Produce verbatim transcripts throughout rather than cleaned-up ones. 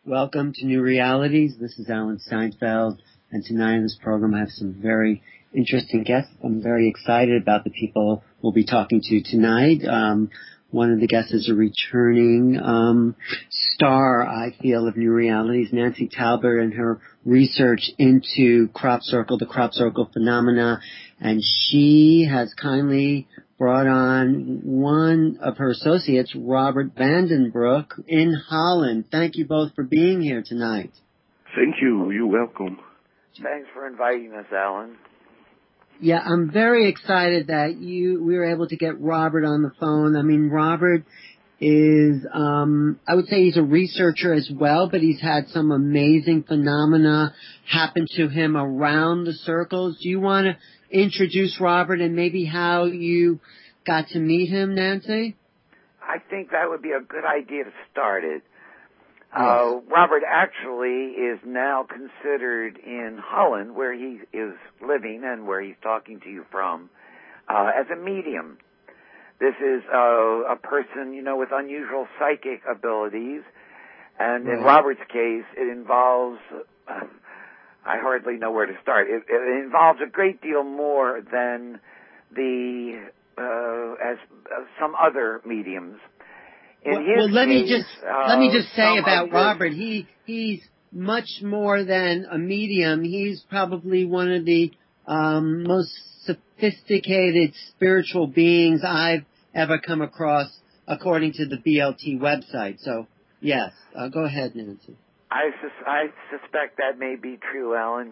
Welcome to New Realities. This is Alan Steinfeld, and tonight in this program I have some very interesting guests. I'm very excited about the people we'll be talking to tonight. Um, one of the guests is a returning um, star, I feel, of New Realities, Nancy Talbert, and her research into crop circle, the crop circle phenomena, and she has kindly brought on one of her associates, Robert Vandenbroek, in Holland. Thank you both for being here tonight. Thank you. You're welcome. Thanks for inviting us, Alan. Yeah, I'm very excited that you we were able to get Robert on the phone. I mean, Robert is, um, I would say he's a researcher as well, but he's had some amazing phenomena happen to him around the circles. Do you want to introduce Robert and maybe how you got to meet him, Nancy? I think that would be a good idea to start it. Yes. Uh, Robert actually is now considered in Holland, where he is living and where he's talking to you from, uh, as a medium. This is uh, a person, you know, with unusual psychic abilities, and right. in Robert's case, it involves, uh, I hardly know where to start, it, it involves a great deal more than the, uh, as uh, some other mediums. In well, his well, let case, me just uh, let me just say about this, Robert. He he's much more than a medium. He's probably one of the um, most sophisticated spiritual beings I've ever come across, according to the B L T website. So, yes, uh, go ahead, Nancy. I sus- I suspect that may be true, Alan.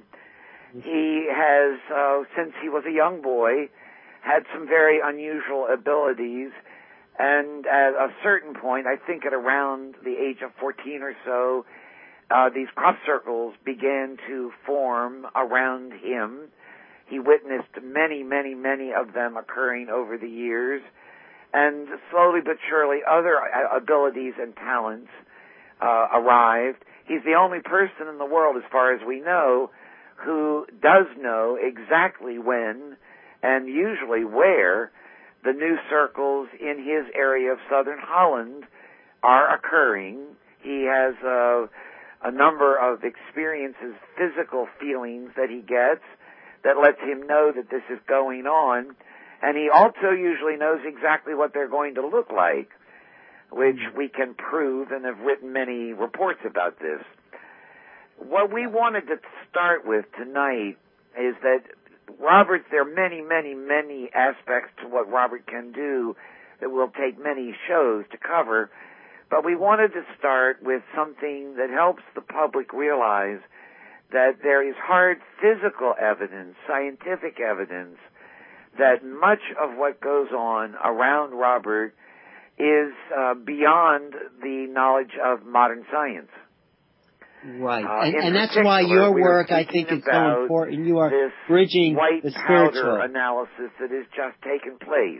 He has, uh, since he was a young boy, had some very unusual abilities. And at a certain point, I think at around the age of fourteen or so, uh, these crop circles began to form around him. He witnessed many, many, many of them occurring over the years. And slowly but surely, other abilities and talents uh, arrived. He's the only person in the world, as far as we know, who does know exactly when and usually where the new circles in his area of southern Holland are occurring. He has uh, a number of experiences, physical feelings that he gets that lets him know that this is going on. And he also usually knows exactly what they're going to look like, which we can prove and have written many reports about this. What we wanted to start with tonight is that Robert, there are many, many, many aspects to what Robert can do that will take many shows to cover, but we wanted to start with something that helps the public realize that there is hard physical evidence, scientific evidence, that much of what goes on around Robert is uh, beyond the knowledge of modern science. Right, uh, and, and that's why your work, I think, is so important. You are this bridging white the spiritual powder analysis that has just taken place.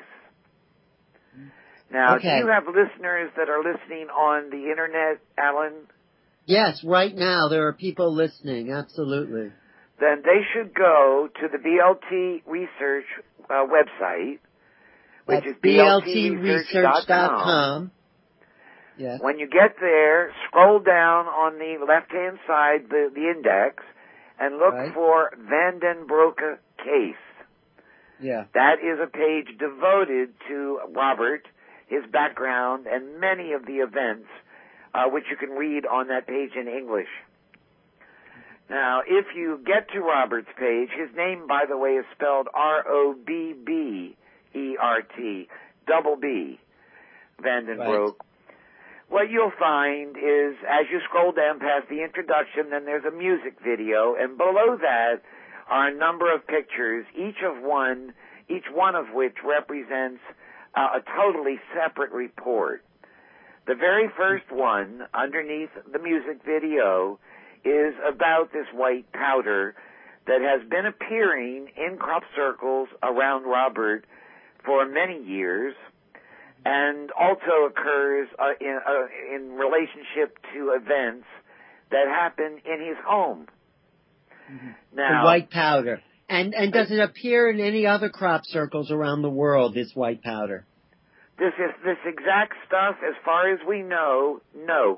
Now, okay. do you have listeners that are listening on the internet, Alan? Yes, right now there are people listening, absolutely. Then they should go to the B L T Research uh, website, which That's is B L T research dot com. Yes. When you get there, scroll down on the left-hand side, the, the index, and look right. for Vandenbroek case. Yeah. That is a page devoted to Robert, his background, and many of the events, uh, which you can read on that page in English. Now, if you get to Robert's page, his name, by the way, is spelled R O B B E R T, double B, Vandenbroek. Right. What you'll find is, as you scroll down past the introduction, then there's a music video, and below that are a number of pictures, each of one, each one of which represents uh, a totally separate report. The very first one, underneath the music video, is about this white powder that has been appearing in crop circles around Robert for many years, and also occurs uh, in, uh, in relationship to events that happen in his home. Mm-hmm. Now, the white powder. And and does it appear in any other crop circles around the world, this white powder? This is this exact stuff, as far as we know, no.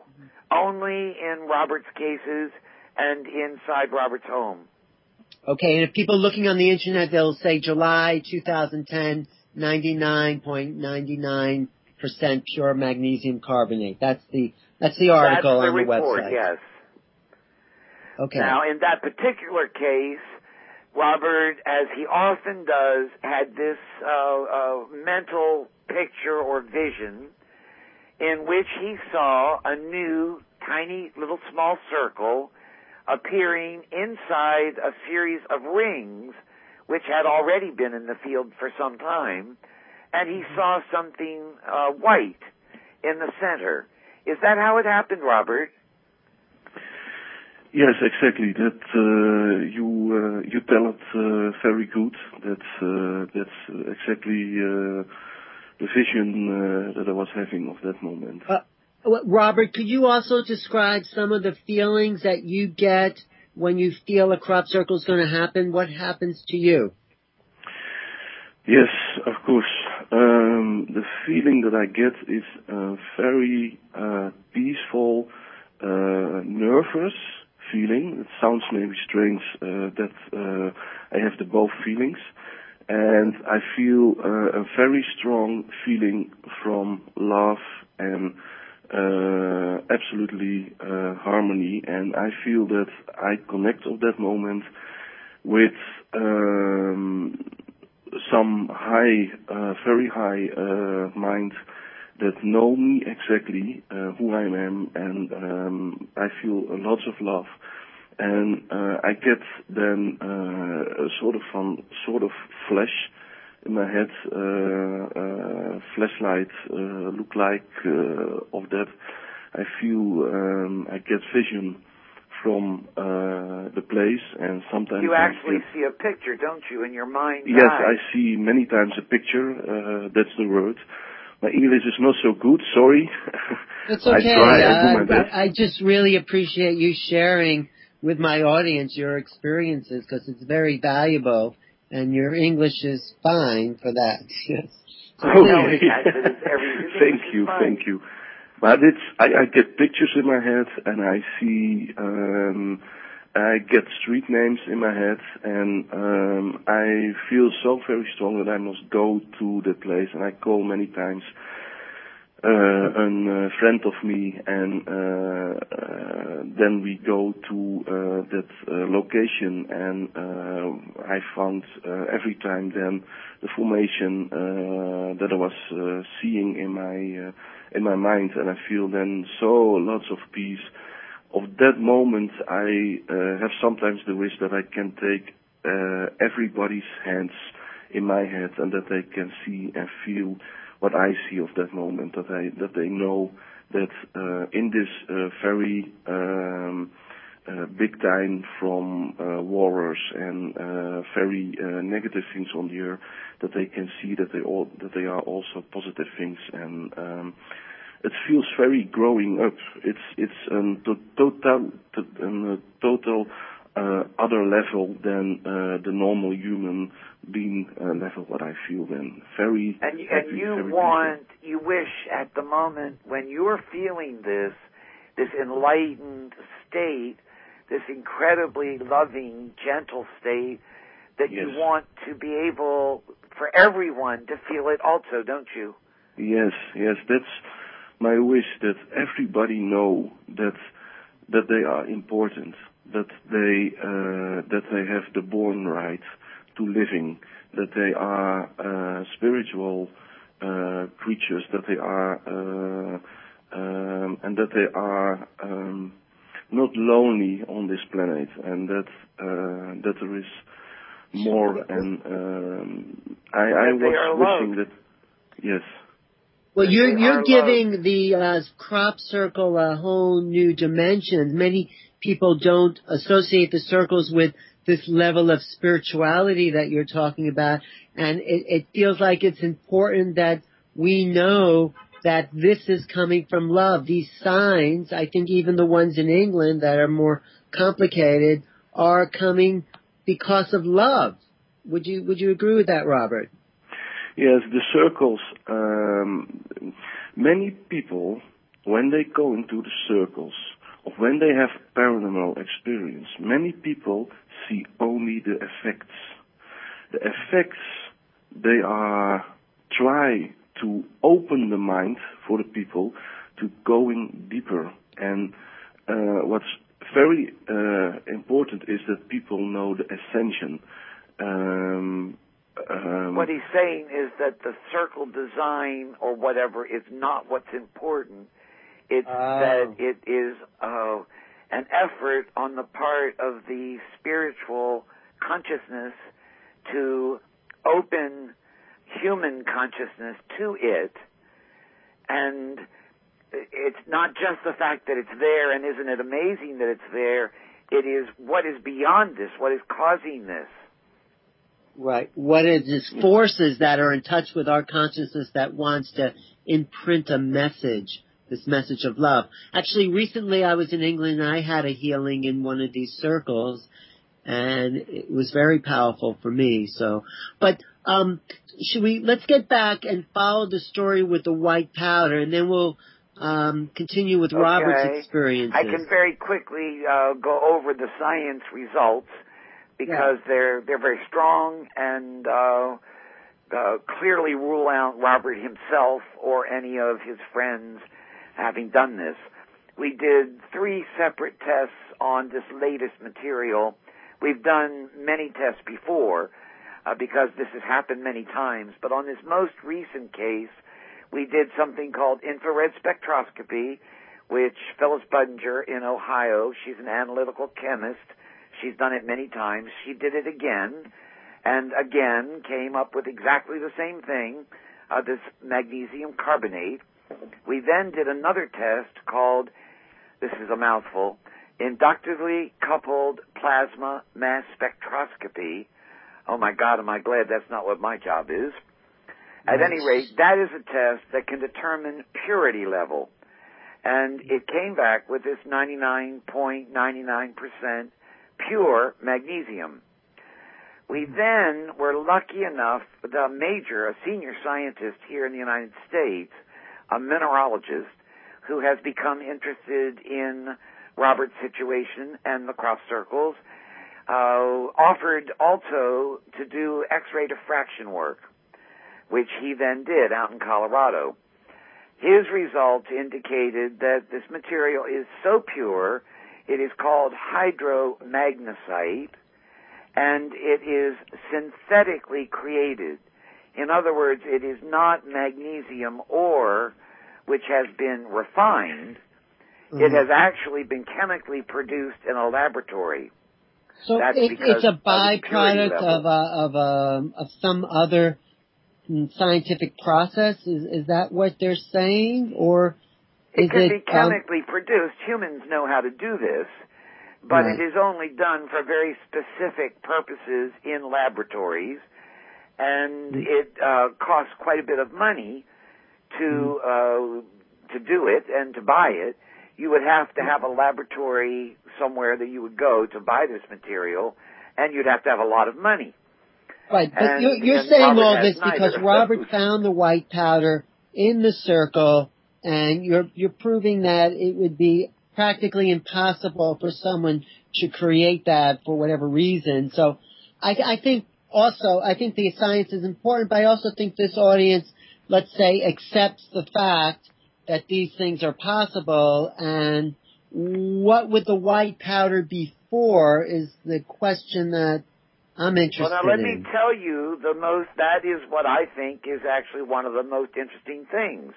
only in Robert's cases and inside Robert's home. Okay, and if people looking on the internet, they'll say July twenty ten, ninety-nine point nine nine percent pure magnesium carbonate. That's the that's the article That's the on the report, website. Yes. Okay. Now, in that particular case, Robert, as he often does, had this uh, uh, mental picture or vision in which he saw a new, tiny, little small circle appearing inside a series of rings which had already been in the field for some time, and he saw something uh, white in the center. Is that how it happened, Robert? Yes, exactly. That uh, you uh, you tell it uh, very good. That's uh, that's exactly uh, the vision uh, that I was having of that moment. Uh, Robert, could you also describe some of the feelings that you get when you feel a crop circle is going to happen? What happens to you? Yes, of course. Um, the feeling that I get is uh, very uh, peaceful, uh, nervous feeling. It sounds maybe strange uh, that uh, I have the both feelings. And I feel uh, a very strong feeling from love and uh, absolutely uh, harmony. And I feel that I connect at that moment with um, some high, uh, very high uh, mind that know me exactly uh, who I am, and um, I feel lots of love. And uh, I get then uh, a sort of some sort of flash in my head, uh, uh, flashlight uh, look like uh, of that. I feel um, I get vision from uh, the place, and sometimes you actually get, see a picture, don't you, in your mind's yes, eye? I see many times a picture. Uh, that's the word. My English is not so good. Sorry. It's okay. I try. I do uh, my best. I, I just really appreciate you sharing with my audience your experiences, because it's very valuable, and your English is fine for that. Yes. So I okay. know it, it is every, Thank you, thank you. But it's I, I get pictures in my head, and I see um, I get street names in my head, and um, I feel so very strong that I must go to that place, and I call many times uh, a uh, friend of me, and uh, uh, then we go to uh, that uh, location, and uh, I found uh, every time then the formation uh, that I was uh, seeing in my uh, in my mind, and I feel then so lots of peace. Of that moment, I uh, have sometimes the wish that I can take uh, everybody's hands in my head, and that they can see and feel what I see of that moment, that I that they know that uh, in this uh, very um, uh, big time from uh, wars and uh, very uh, negative things on the earth, that they can see that they all that they are also positive things, and um, it feels very growing up. It's it's um, to, total to, um, a total uh, other level than uh, the normal human being uh, level. What I feel then very and, happy, and you very want peaceful. you wish at the moment when you're feeling this this enlightened state, this incredibly loving, gentle state, that Yes. you want to be able for everyone to feel it also, don't you? Yes, yes, that's my wish, that everybody know that that they are important, that they uh, that they have the born right to living, that they are uh, spiritual uh, creatures, that they are uh, um, and that they are um, not lonely on this planet, and that uh, that there is more, and um, I, I That they are was wishing loved. that, yes. Well, That you're they you're are giving loved. the uh, crop circle a whole new dimension. Many people don't associate the circles with this level of spirituality that you're talking about, and it, it feels like it's important that we know that this is coming from love. These signs, I think even the ones in England that are more complicated, are coming because of love. Would you would you agree with that, Robert? Yes, the circles, um, many people when they go into the circles, or when they have paranormal experience, many people see only the effects. The effects, they are try to open the mind for the people to going deeper. And uh, what's very uh, important is that people know the ascension. Um, um, what he's saying is that the circle design or whatever is not what's important. It's oh. that it is uh, an effort on the part of the spiritual consciousness to open human consciousness to it, and it's not just the fact that it's there, and isn't it amazing that it's there, it is what is beyond this, what is causing this. Right. What is these forces that are in touch with our consciousness that wants to imprint a message, this message of love. Actually, recently I was in England and I had a healing in one of these circles, and it was very powerful for me. So, but um, should we, let's get back and follow the story with the white powder, and then we'll um, continue with okay. Robert's experiences. I can very quickly uh, go over the science results, because yeah. they're they're very strong and uh, uh, clearly rule out Robert himself or any of his friends having done this. We did three separate tests on this latest material. We've done many tests before uh, because this has happened many times, but on this most recent case, we did something called infrared spectroscopy, which Phyllis Budinger in Ohio, she's an analytical chemist. She's done it many times. She did it again, and again came up with exactly the same thing, uh, this magnesium carbonate. We then did another test called, this is a mouthful, inductively coupled plasma mass spectroscopy. Oh my God, am I glad that's not what my job is. At any rate, that is a test that can determine purity level. And it came back with this ninety-nine point nine nine percent pure magnesium. We then were lucky enough, the major, a senior scientist here in the United States, a mineralogist who has become interested in Robert's situation and the crop circles, uh, offered also to do X-ray diffraction work, which he then did out in Colorado. His results indicated that this material is so pure. It is called hydromagnesite, and it is synthetically created. In other words, it is not magnesium ore, which has been refined. Mm-hmm. It has actually been chemically produced in a laboratory. So it, it's a byproduct of, of, a, of, a, of some other scientific process? Is, is that what they're saying, or... It can it, be chemically um, produced. Humans know how to do this, but right. it is only done for very specific purposes in laboratories, and mm. it uh, costs quite a bit of money to mm. uh, to do it and to buy it. You would have to have a laboratory somewhere that you would go to buy this material, and you'd have to have a lot of money. Right, but and, you're, you're saying Robert all this neither. because Robert found the white powder in the circle, and you're you're proving that it would be practically impossible for someone to create that for whatever reason. So I, I think also, I think the science is important, but I also think this audience, let's say, accepts the fact that these things are possible, and what would the white powder be for is the question that I'm interested in. Well, now let me tell you, the most, that is what I think is actually one of the most interesting things.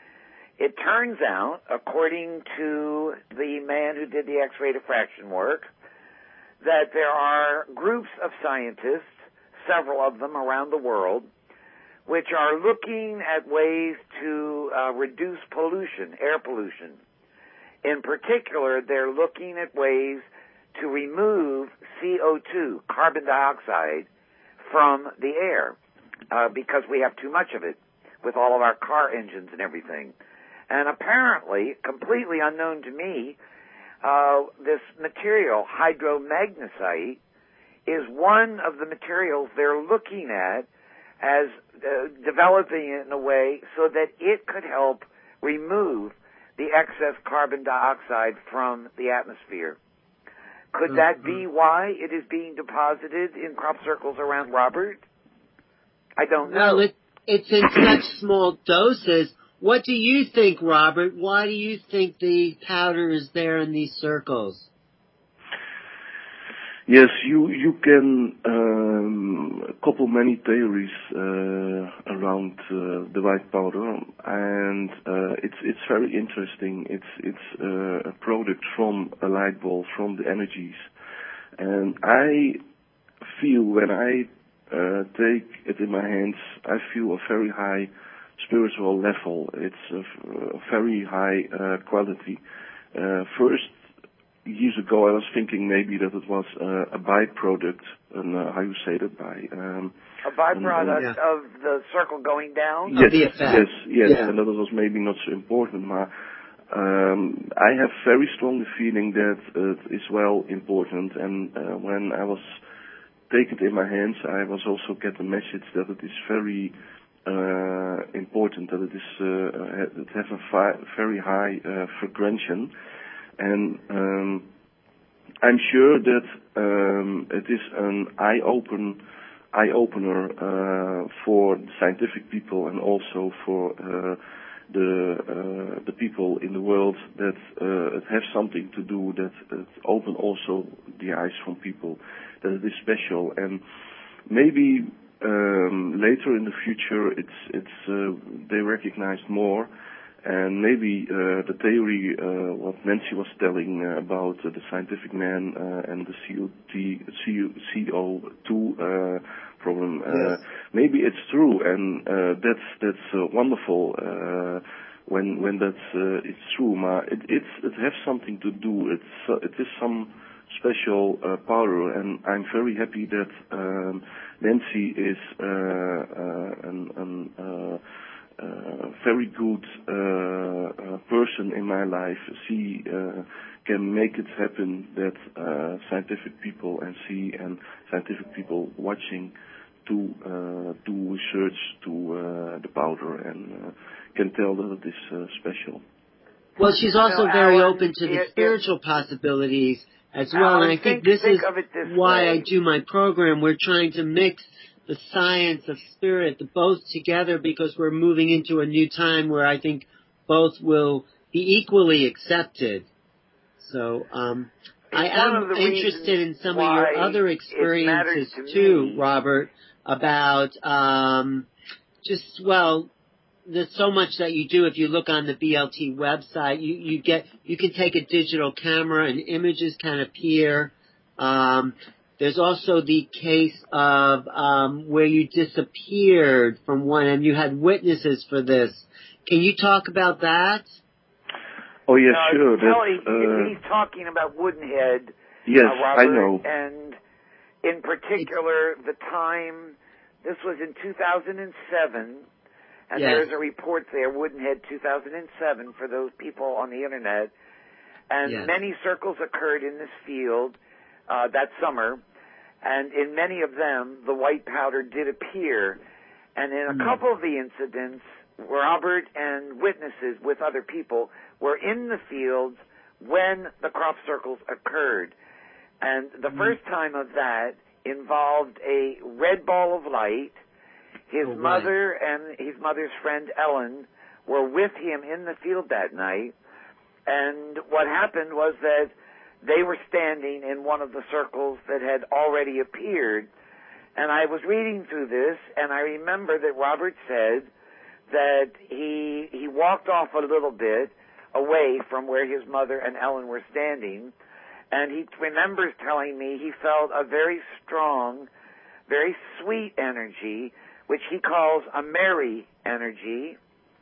It turns out, according to the man who did the X-ray diffraction work, that there are groups of scientists, several of them around the world, which are looking at ways to uh, reduce pollution, air pollution. In particular, they're looking at ways to remove C O two, carbon dioxide, from the air, uh, because we have too much of it with all of our car engines and everything. And apparently, completely unknown to me, uh, this material, hydromagnesite, is one of the materials they're looking at as uh, developing it in a way so that it could help remove the excess carbon dioxide from the atmosphere. Could that be why it is being deposited in crop circles around Robert? I don't know. Well, it, it's in such small doses. What do you think, Robert? Why do you think the powder is there in these circles? Yes, you you can um, couple many theories uh, around uh, the white powder, and uh, it's it's very interesting. It's it's uh, a product from a light bulb, from the energies, and I feel when I uh, take it in my hands, I feel a very high spiritual level. It's a, a very high uh, quality. Uh, first. Years ago, I was thinking maybe that it was uh, a byproduct, and uh, how you say that by um, a byproduct and, uh, yeah. of the circle going down. Yes, the effect. yes, yes, yeah. and that was maybe not so important. But um, I have very strongly feeling that it is well important, and uh, when I was take it in my hands, I was also get the message that it is very uh, important, that it is uh, it has a fi- very high uh, frequency. And um, I'm sure that um, it is an eye-open, eye-opener uh, for the scientific people and also for uh, the uh, the people in the world that uh, it has something to do, that it open also the eyes from people, that it is special. And maybe um, later in the future, it's it's uh, they recognize more. And maybe uh, the theory, uh, what Nancy was telling uh, about uh, the scientific man uh, and the C O two uh, problem, uh, yes. maybe it's true, and uh, that's that's uh, wonderful uh, when when that's uh, it's true. But it it's, it has something to do. It's uh, it is some special uh, powder, and I'm very happy that um, Nancy is uh, uh, an. an uh, Uh, very good uh, uh, person in my life. She uh, can make it happen that uh, scientific people and see and scientific people watching to uh, do research to uh, the powder and uh, can tell that it is uh, special. Well, she's also no, very Alan, open to the it, spiritual it, possibilities as well, Alan, and I think, think this think is this why way. I do my program. We're trying to mix the science of spirit, the both together, because we're moving into a new time where I think both will be equally accepted. So um, I am interested in some of your other experiences to too, me. Robert, about um, just, well, there's so much that you do. If you look on the B L T website, you, you get you can take a digital camera and images can appear. Um, There's also the case of um, where you disappeared from one, and you had witnesses for this. Can you talk about that? Oh yes, uh, sure. Kelly, That's, uh, he's talking about Woodenhead. Yes, uh, Robert, I know. And in particular, it's, the time. This was in two thousand seven, and yes. there's a report there, Woodenhead two thousand seven, for those people on the internet. And yes. many circles occurred in this field uh, that summer. And in many of them, the white powder did appear. And in a mm. couple of the incidents, Robert and witnesses with other people were in the fields when the crop circles occurred. And the mm. first time of that involved a red ball of light. His oh, mother right. and his mother's friend Ellen were with him in the field that night. And what happened was that they were standing in one of the circles that had already appeared. And I was reading through this, and I remember that Robert said that he he walked off a little bit away from where his mother and Ellen were standing, and he remembers telling me he felt a very strong, very sweet energy, which he calls a Mary energy,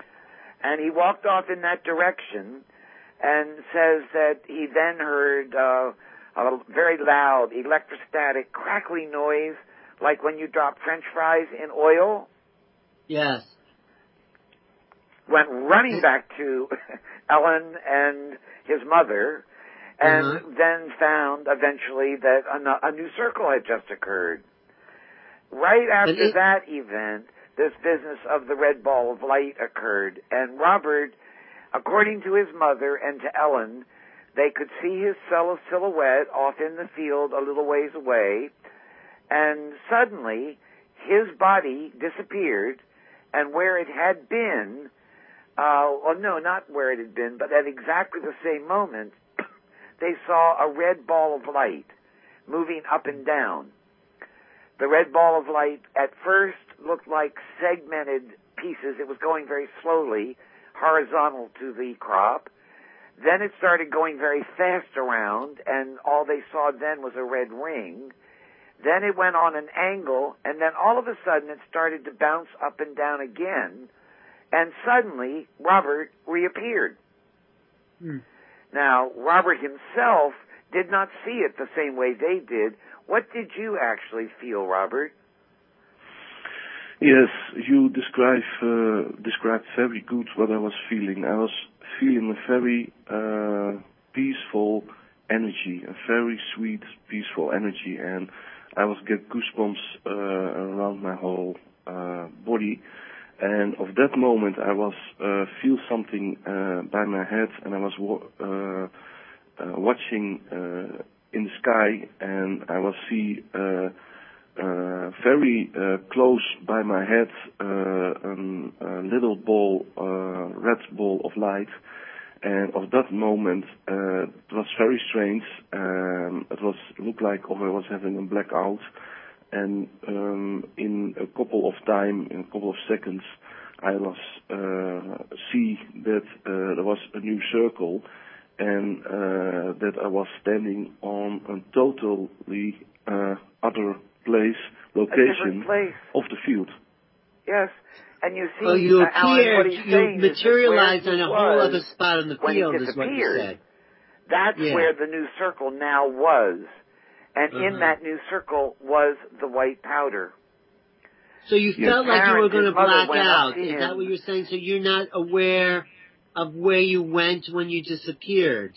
and he walked off in that direction, and says that he then heard uh, a very loud electrostatic crackling noise, like when you drop French fries in oil. Yes. Went running back to Ellen and his mother, and uh-huh. then found eventually that a, a new circle had just occurred. Right after it, that event, this business of the red ball of light occurred, and Robert According to his mother and to Ellen, they could see his silhouette off in the field a little ways away, and suddenly his body disappeared, and where it had been, uh, well, no, not where it had been, but at exactly the same moment, they saw a red ball of light moving up and down. The red ball of light at first looked like segmented pieces. It was going very slowly, horizontal to the crop. Then it started going very fast around, and all they saw then was a red ring. Then it went on an angle, and then all of a sudden it started to bounce up and down again, and suddenly Robert reappeared. Hmm. Now, Robert himself did not see it the same way they did. What did you actually feel, Robert? Yes, you describe uh, described very good what I was feeling. I was feeling a very uh, peaceful energy, a very sweet, peaceful energy, and I was get goosebumps uh, around my whole uh, body. And of that moment, I was uh, feel something uh, by my head, and I was uh, uh, watching uh, in the sky, and I was see uh, uh, very uh, close by my head uh, um, a little ball, uh, red ball of light. And of that moment, uh, it was very strange. Um, it was looked like if I was having a blackout. And um, in a couple of time, in a couple of seconds, I was uh, see that uh, there was a new circle, and uh, that I was standing on a totally uh, other place, location place. of the field. Yes, and you see, oh, you uh, Alan, appeared, what he's you saying materialized is on a was, whole other spot on the field, is what you said. That's yeah. where the new circle now was. And uh-huh. in that new circle was the white powder. So you His felt like you were going to black out. Is him. that what you're saying? So you're not aware of where you went when you disappeared?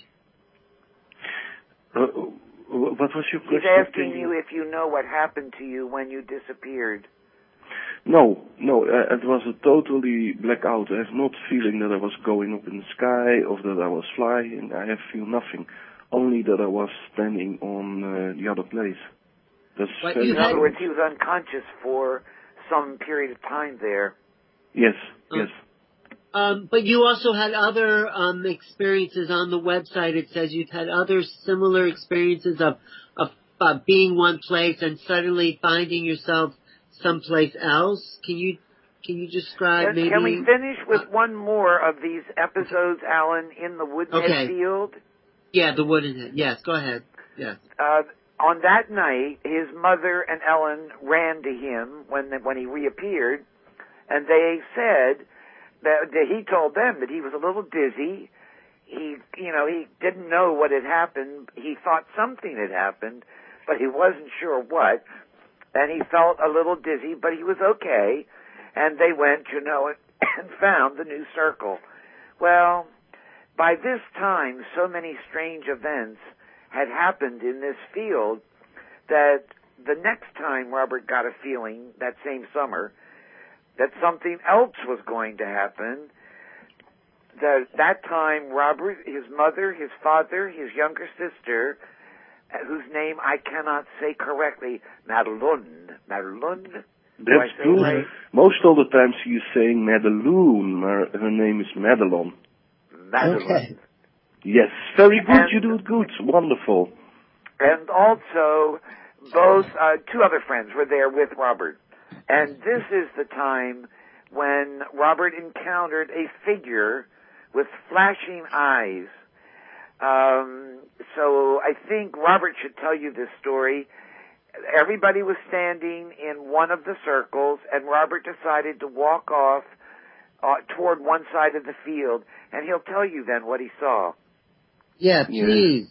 Uh, what was your question? He's asking you if you know what happened to you when you disappeared. No, no, uh, it was a totally blackout. I have not feeling that I was going up in the sky or that I was flying. I have feel nothing. Only that I was standing on uh, the other place. That's but very in other words, he was unconscious for some period of time there. Yes, uh, yes. Um, but you also had other um, experiences on the website. It says you've had other similar experiences of, of uh, being one place and suddenly finding yourself someplace else. Can you can you describe can, maybe? Can we finish with uh, one more of these episodes, Alan, in the Woodhead okay. field? Yeah, the Woodhead. Yes, go ahead. Yes. Uh, on that night, his mother and Ellen ran to him when when he reappeared, and they said that, that he told them that he was a little dizzy. He, you know, he didn't know what had happened. He thought something had happened, but he wasn't sure what. And he felt a little dizzy, but he was okay. And they went, you know, and found the new circle. Well, by this time, so many strange events had happened in this field that the next time Robert got a feeling, that same summer, that something else was going to happen, that that time Robert, his mother, his father, his younger sister, whose name I cannot say correctly, Madelon. Madelon? That's true. Right? Most of the times she is saying Madeline, her name is Madelon. Madelon. Okay. Yes, very good, and, you do it good, wonderful. And also, both, uh, two other friends were there with Robert. And this is the time when Robert encountered a figure with flashing eyes. Um, so I think Robert should tell you this story. Everybody was standing in one of the circles, and Robert decided to walk off uh, toward one side of the field, and he'll tell you then what he saw. Yeah, please.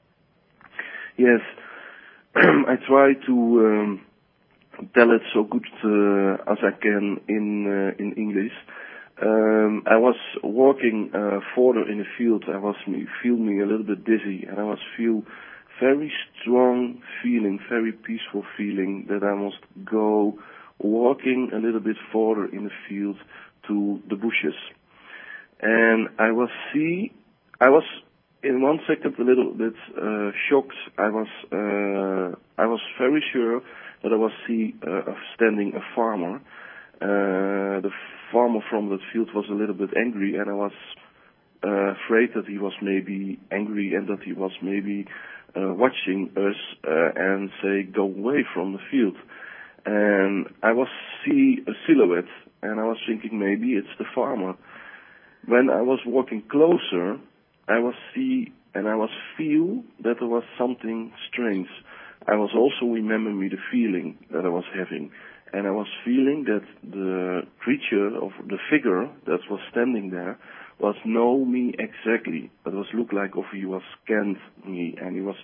Yes, I try to um, tell it so good uh, as I can in uh, in English. Um, I was walking uh, further in the field. I was me, feel me a little bit dizzy, and I was feel very strong feeling, very peaceful feeling that I must go walking a little bit further in the field to the bushes. and I was see, I was in one second a little bit uh, shocked. I was uh, I was very sure that I was see uh, standing a farmer. Uh, the farmer from that field was a little bit angry, and I was uh, afraid that he was maybe angry and that he was maybe uh, watching us uh, and say, go away from the field. And I was see a silhouette, and I was thinking maybe it's the farmer. When I was walking closer, I was see and I was feel that there was something strange. I was also remember me the feeling that I was having. And I was feeling that the creature, of the figure that was standing there, was know me exactly. It was look like if he was scanned me, and he was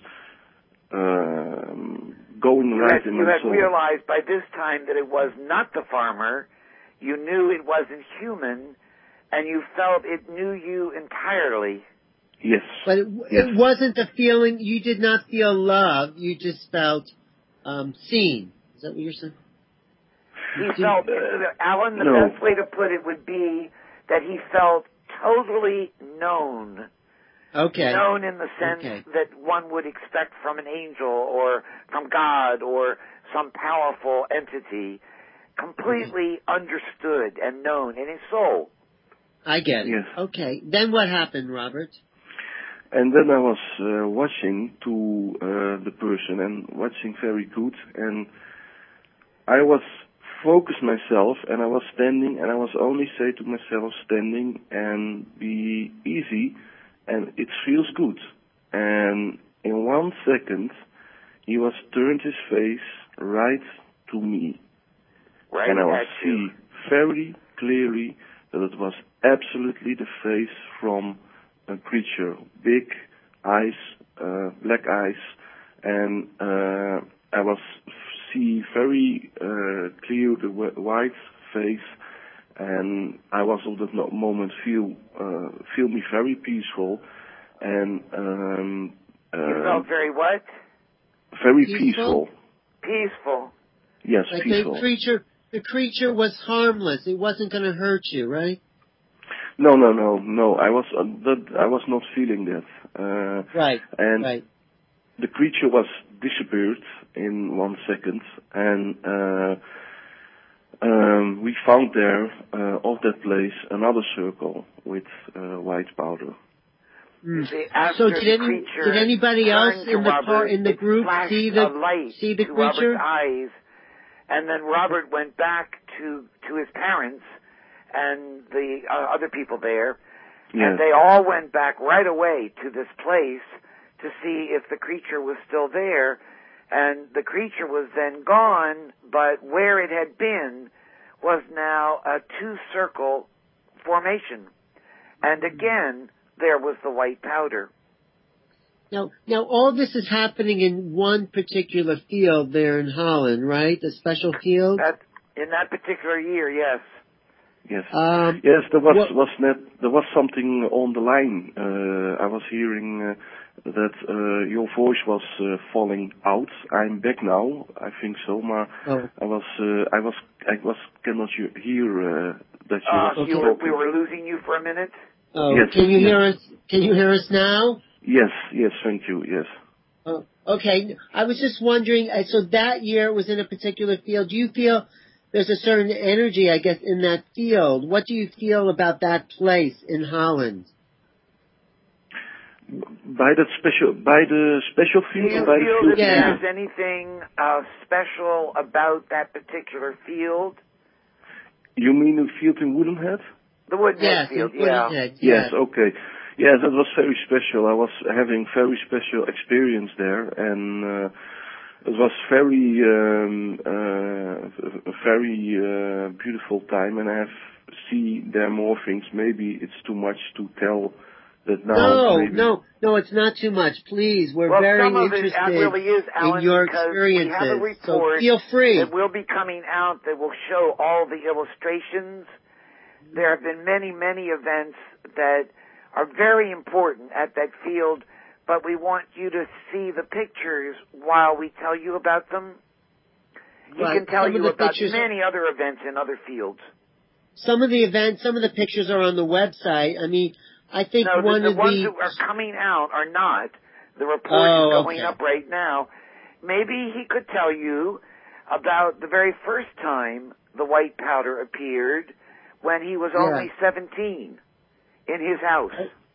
um, going you right had, in you my had soul. realized by this time that it was not the farmer. You knew it wasn't human, and you felt it knew you entirely. Yes. But it, yes. it wasn't the feeling, you did not feel love, you just felt um, seen. Is that what you're saying? He Did, felt, uh, Alan, the no. best way to put it would be that he felt totally known. Okay. Known in the sense okay. that one would expect from an angel or from God or some powerful entity, completely okay. understood and known in his soul. I get it. Yes. Okay. Then what happened, Robert? And then I was uh, watching to uh, the person and watching very good, and I was focused myself, and I was standing, and I was only say to myself, standing and be easy, and it feels good. And in one second, he was turned his face right to me, right and I was at see you. very clearly that it was absolutely the face from a creature, big eyes, uh, black eyes, and uh, I was see very uh, clear the white face, and I was at that moment feel uh, feel me very peaceful, and um, uh, you felt very what? Very peaceful. Peaceful. Peaceful. Yes, like peaceful. The creature, the creature was harmless. It wasn't going to hurt you, right? No, no, no, no. I was uh, that I was not feeling that. Uh, right. And right. the creature was disappeared in one second, and uh, um, we found there uh, of that place another circle with uh, white powder. Mm. See, So did any did anybody else in the Robert, car in the group see the see the to creature? Robert's eyes, and then Robert went back to to his parents and the uh, other people there, Yeah. and they all went back right away to this place to see if the creature was still there, and the creature was then gone, but where it had been was now a two-circle formation, and again there was the white powder. Now, now all this is happening in one particular field there in Holland, right? A special field? That, in that particular year, yes. Yes. Um, yes, there was what, was net, there was something on the line. Uh, I was hearing uh, that uh, your voice was uh, falling out. I'm back now. I think so, maar oh. I was uh, I was I was cannot hear uh, that you uh, was you talking. were, we were losing you for a minute. Oh, yes. Can you hear us? Can you hear us now? Yes, yes, thank you. Yes. Oh, okay. I was just wondering. Uh, so that year it was in a particular field. Do you feel there's a certain energy, I guess, in that field? What do you feel about that place in Holland? By that special, by the special field, do you or by feel the that field? Yeah. there's anything uh, special about that particular field? You mean the field in Woodenhead? The Woodenhead yes, field, in yeah. Woodenhead, Yes, yes. okay. Yes, that was very special. I was having very special experience there, and uh, it was very, um, uh, a very uh, beautiful time. And I have see there more things. Maybe it's too much to tell that now. No, maybe. no, no, it's not too much. Please, we're well, very some of interested it really is, Alan, in your because experiences. we have a report so feel free. that will be coming out that will show all the illustrations. There have been many, many events that are very important at that field, but we want you to see the pictures while we tell you about them. He Right. can tell Some you of the about pictures many other events in other fields. some of the events, some of the pictures are on the website. I mean, I think no, one the, the of ones the... that are coming out are not. The report oh, is going okay. up right now. Maybe he could tell you about the very first time the white powder appeared when he was yeah. only seventeen in his house.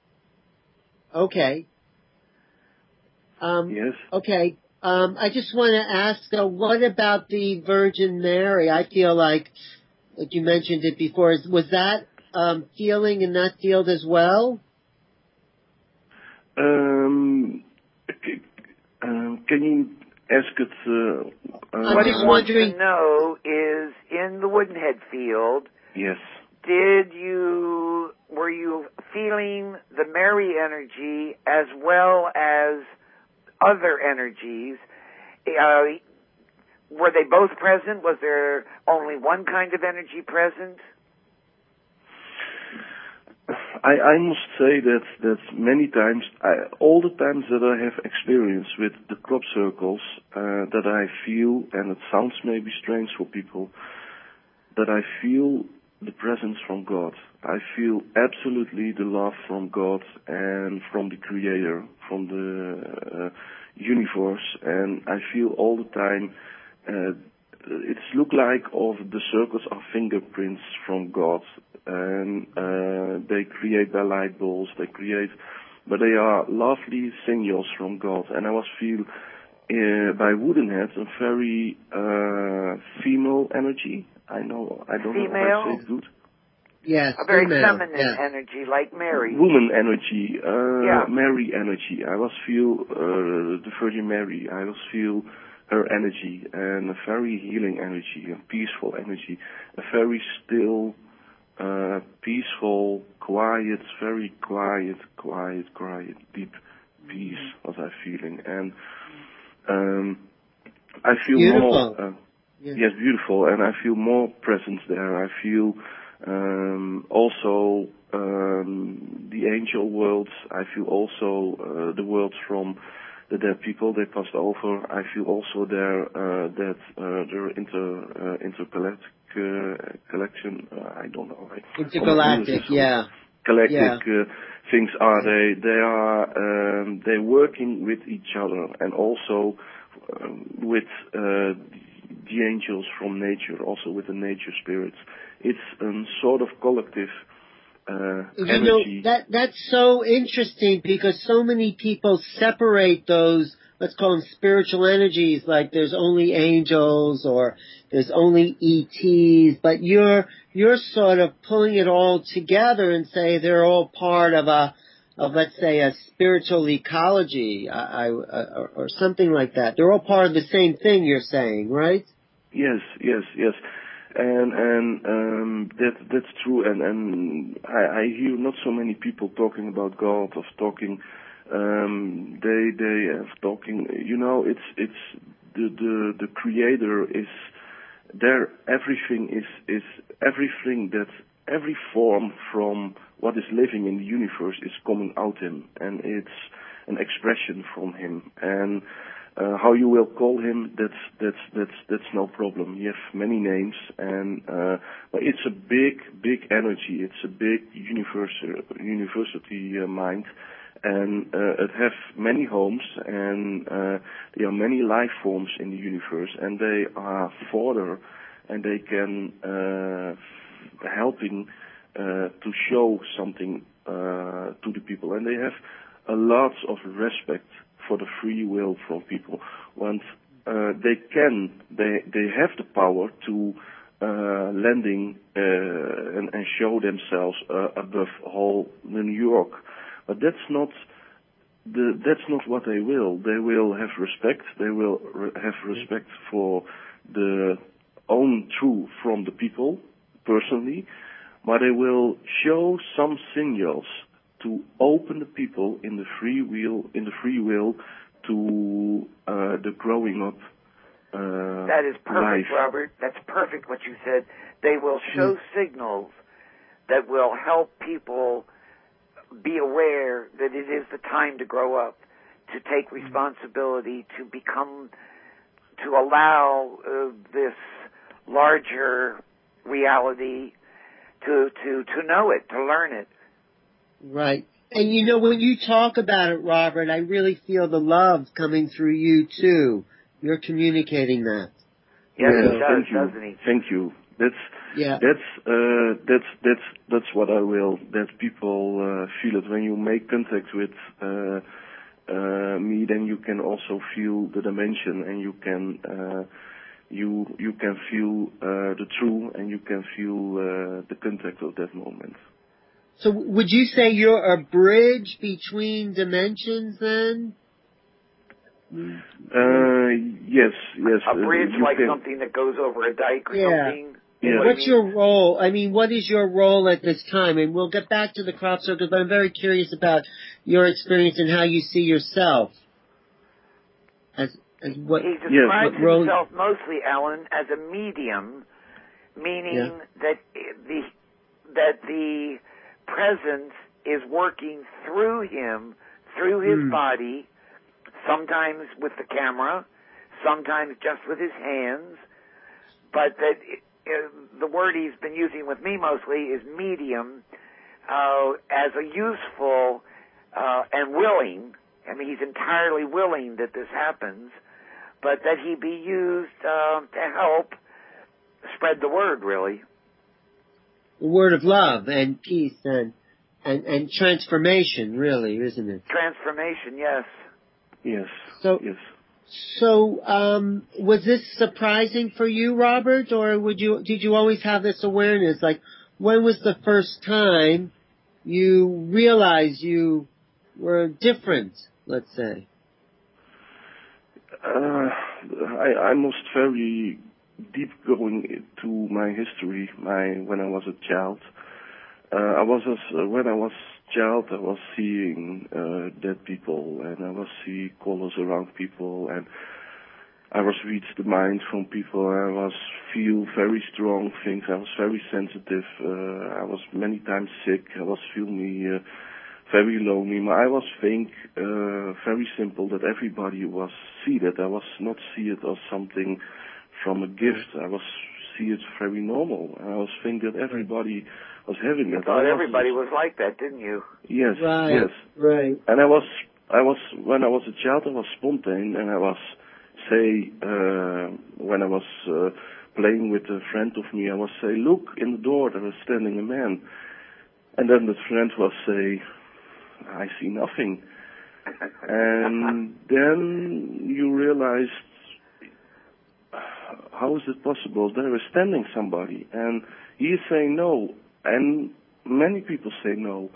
Okay. Um, yes. Okay. Um, I just want to ask, uh, what about the Virgin Mary? I feel like, like you mentioned it before, was that um, feeling in that field as well? Um, c- um, can you ask it? Uh, uh, what he wants wondering... to know is, in the Woodenhead field, yes. did you, were you feeling the Mary energy as well as other energies? Uh, were they both present? Was there only one kind of energy present? I, I must say that, that many times, I, all the times that I have experience with the crop circles, uh, that I feel, and it sounds maybe strange for people, that I feel the presence from God. I feel absolutely the love from God and from the Creator, from the uh, universe, and I feel all the time, uh, it's look like of the circles are fingerprints from God, and uh, they create their light balls, they create, but they are lovely signals from God, and I was feel uh, by Woodenhead a very uh, female energy. I know, I don't female? know if I say it good. Yes, a very female. feminine yeah. energy, like Mary. Woman energy, uh, yeah. Mary energy. I was feel uh, the Virgin Mary. I was feel her energy, and a very healing energy, a peaceful energy, a very still, uh, peaceful, quiet, very quiet, quiet, quiet, deep peace was I feeling, and um, I feel Beautiful. more. Uh, yeah. Yes, beautiful, and I feel more presence there. I feel um, also um, the angel worlds. I feel also uh, the worlds from the dead people they passed over. I feel also there uh, that uh, their inter uh, intergalactic uh, collection. Uh, I don't know. I, Intergalactic, yeah. Galactic yeah. uh, things are yeah. they? They are um, they working with each other, and also um, with. Uh, the angels from nature, also with the nature spirits. It's a sort of collective uh, you energy. know, that that's so interesting because so many people separate those, let's call them spiritual energies, like there's only angels or there's only E Ts, but you're you're sort of pulling it all together and say they're all part of a of let's say a spiritual ecology, I, I, or, or something like that. They're all part of the same thing. You're saying, right? Yes, yes, yes, and and um, that that's true. And and I, I hear not so many people talking about God, of talking. Um, they they have talking. You know, it's it's the the the Creator is there. Everything is is everything that every form from what is living in the universe is coming out him, and it's an expression from him. And uh, how you will call him, that's that's that's that's no problem. You have many names, and uh, but it's a big big energy. It's a big universal university uh, mind, and uh, it has many homes, and uh, there are many life forms in the universe, and they are further, and they can uh, helping uh, to show something uh, to the people, and they have a lot of respect for the free will from people. And uh, they can, they they have the power to uh, landing uh, and, and show themselves uh, above whole New York, but that's not the that's not what they will. They will have respect. They will re- have respect for the own truth from the people personally, but they will show some signals to open the people in the free will, in the free will, to uh, the growing up. Uh, that is perfect, life. Robert. That's perfect what you said. They will show mm. signals that will help people be aware that it is the time to grow up, to take responsibility, to become, to allow uh, this larger reality to, to, to know it, to learn it. Right. And you know, when you talk about it, Robert, I really feel the love coming through you too. You're communicating that. Yes, yeah, he does, thank you. doesn't he? Thank you. That's yeah. that's uh, that's that's that's what I will. That people uh, feel it when you make contact with uh, uh, me. Then you can also feel the dimension, and you can uh, you you can feel uh, the true, and you can feel uh, the contact of that moment. So would you say you're a bridge between dimensions then? Uh, yes, yes. A bridge, uh, like can, something that goes over a dike or yeah. something? Yeah. What's your role? I mean, what is your role at this time? And we'll get back to the crop circles, but I'm very curious about your experience and how you see yourself. As, as what, he describes what role? himself mostly, Alan, as a medium, meaning Yeah. that the that the presence is working through him, through his Hmm. body, sometimes with the camera, sometimes just with his hands, but that it, it, the word he's been using with me mostly is medium, uh, as a useful uh, and willing. I mean, he's entirely willing that this happens, but that he be used uh, to help spread the word, really. The word of love and peace and, and, and transformation, really, isn't it? Transformation, yes. Yes. So, yes. So, um, was this surprising for you, Robert, or would you, did you always have this awareness? Like, when was the first time you realized you were different, let's say? Uh, I, I must very deep going into my history, my, when I was a child. Uh, I was, uh, when I was child, I was seeing, uh, dead people, and I was seeing colors around people, and I was read the mind from people. I was feel very strong things. I was very sensitive. Uh, I was many times sick. I was feel me uh, very lonely. I was think uh, very simple that everybody was see that. I was not see it as something from a gift. I was see it very normal. I was think that everybody was having You it. thought I everybody was, was like that, didn't you? Yes, Right, yes. right. And I was, I was when I was a child, I was spontaneous, and I was say uh, when I was uh, playing with a friend of me, I was say, look in the door, there is standing a man, and then the friend was say, I see nothing, and then you realized, how is it possible? There is standing somebody, and he is saying no, and many people say no,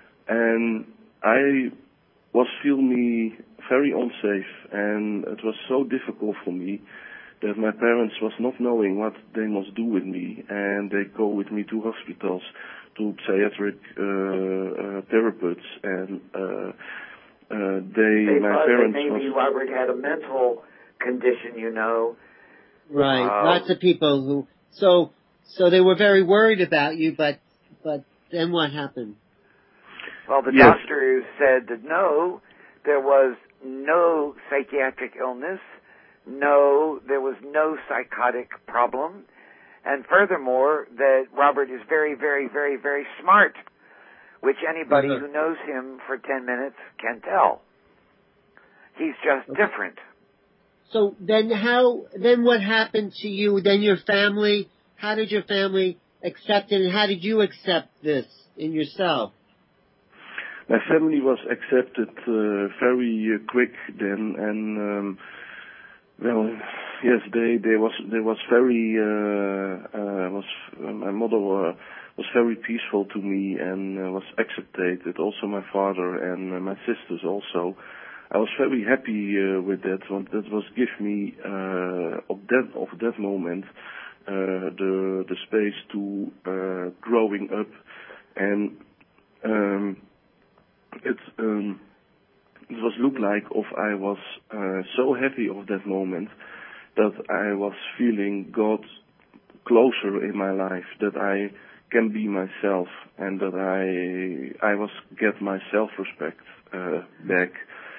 and I was feel me very unsafe, and it was so difficult for me that my parents was not knowing what they must do with me, and they go with me to hospitals, to psychiatric uh, uh, therapists, and uh, uh, they, They my thought parents that maybe was, Robert had a mental condition, you know. Right. Um, Lots of people who, so, so they were very worried about you, but, but then what happened? Well, the yes. doctor said that no, there was no psychiatric illness, no, there was no psychotic problem, and furthermore, that Robert is very, very, very, very smart, which anybody Uh-huh. who knows him for ten minutes can tell. He's just Okay. different. So then how, then what happened to you? Then your family, how did your family accept it, and how did you accept this in yourself? My family was accepted uh, very uh, quick then, and um, well, yes, they they was they was very uh, uh, was uh, my mother uh, was very peaceful to me and uh, was accepted. Also, my father and uh, my sisters also. I was very happy uh, with that. Want that was give me uh, of that of that moment uh, the the space to uh, growing up and. Um, It um, it was look like if I was uh, so happy of that moment that I was feeling God closer in my life, that I can be myself, and that I I was get my self-respect uh, back.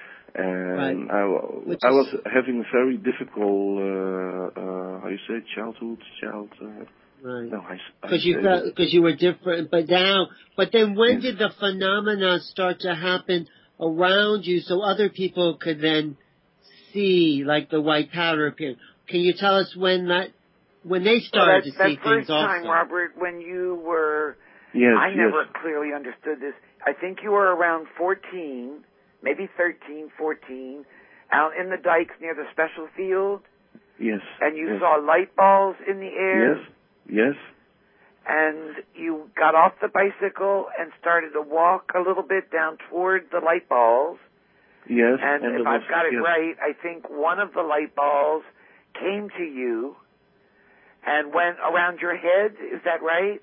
And Right. I, Which I is- was having a very difficult, uh, uh, how you say, childhood, child. Uh, Right. No, I, I Because you say felt, that- because you were different, but now, but then when Yes. did the phenomena start to happen around you so other people could then see, like the white powder appear? Can you tell us when that, when they Well, started that, to that see first things time, also? Robert, when you were, Yes, I never yes. clearly understood this. I think you were around fourteen, maybe thirteen, fourteen, out in the dikes near the special field, Yes. and you yes. saw light balls in the air. Yes. Yes. And you got off the bicycle and started to walk a little bit down toward the light balls. Yes. And, and if it I've was, got it yes. right, I think one of the light balls came to you and went around your head. Is that right?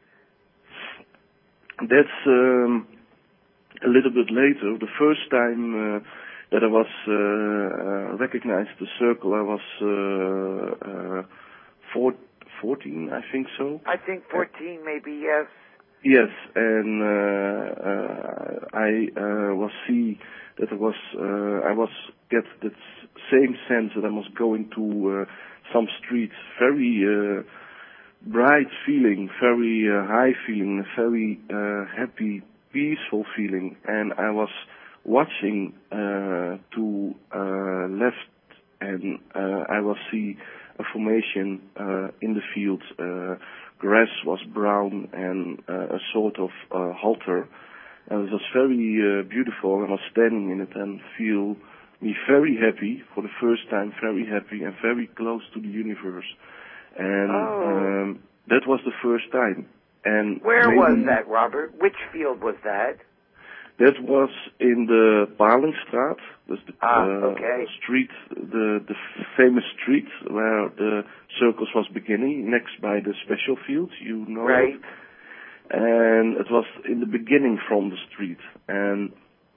That's um, a little bit later. The first time uh, that I was uh, uh, recognized the circle, I was uh, uh, four, fourteen, I think so. I think fourteen, maybe, yes. Yes, and uh, uh, I uh, was see that I was uh, I was get that same sense that I was going to uh, some streets, very uh, bright feeling, very uh, high feeling, very uh, happy, peaceful feeling, and I was watching uh, to uh, left, and uh, I was see a formation uh, in the field. Uh, grass was brown and uh, a sort of uh, halter, and it was very uh, beautiful. I was standing in it and feel me very happy for the first time, very happy and very close to the universe. And Oh. um, that was the first time. And Where maybe was that, Robert? Which field was that? That was in the Palingstraat. That's the Ah, uh, okay. street, the the famous street where the circus was beginning, next by the special field. You know Right. it. And it was in the beginning from the street, and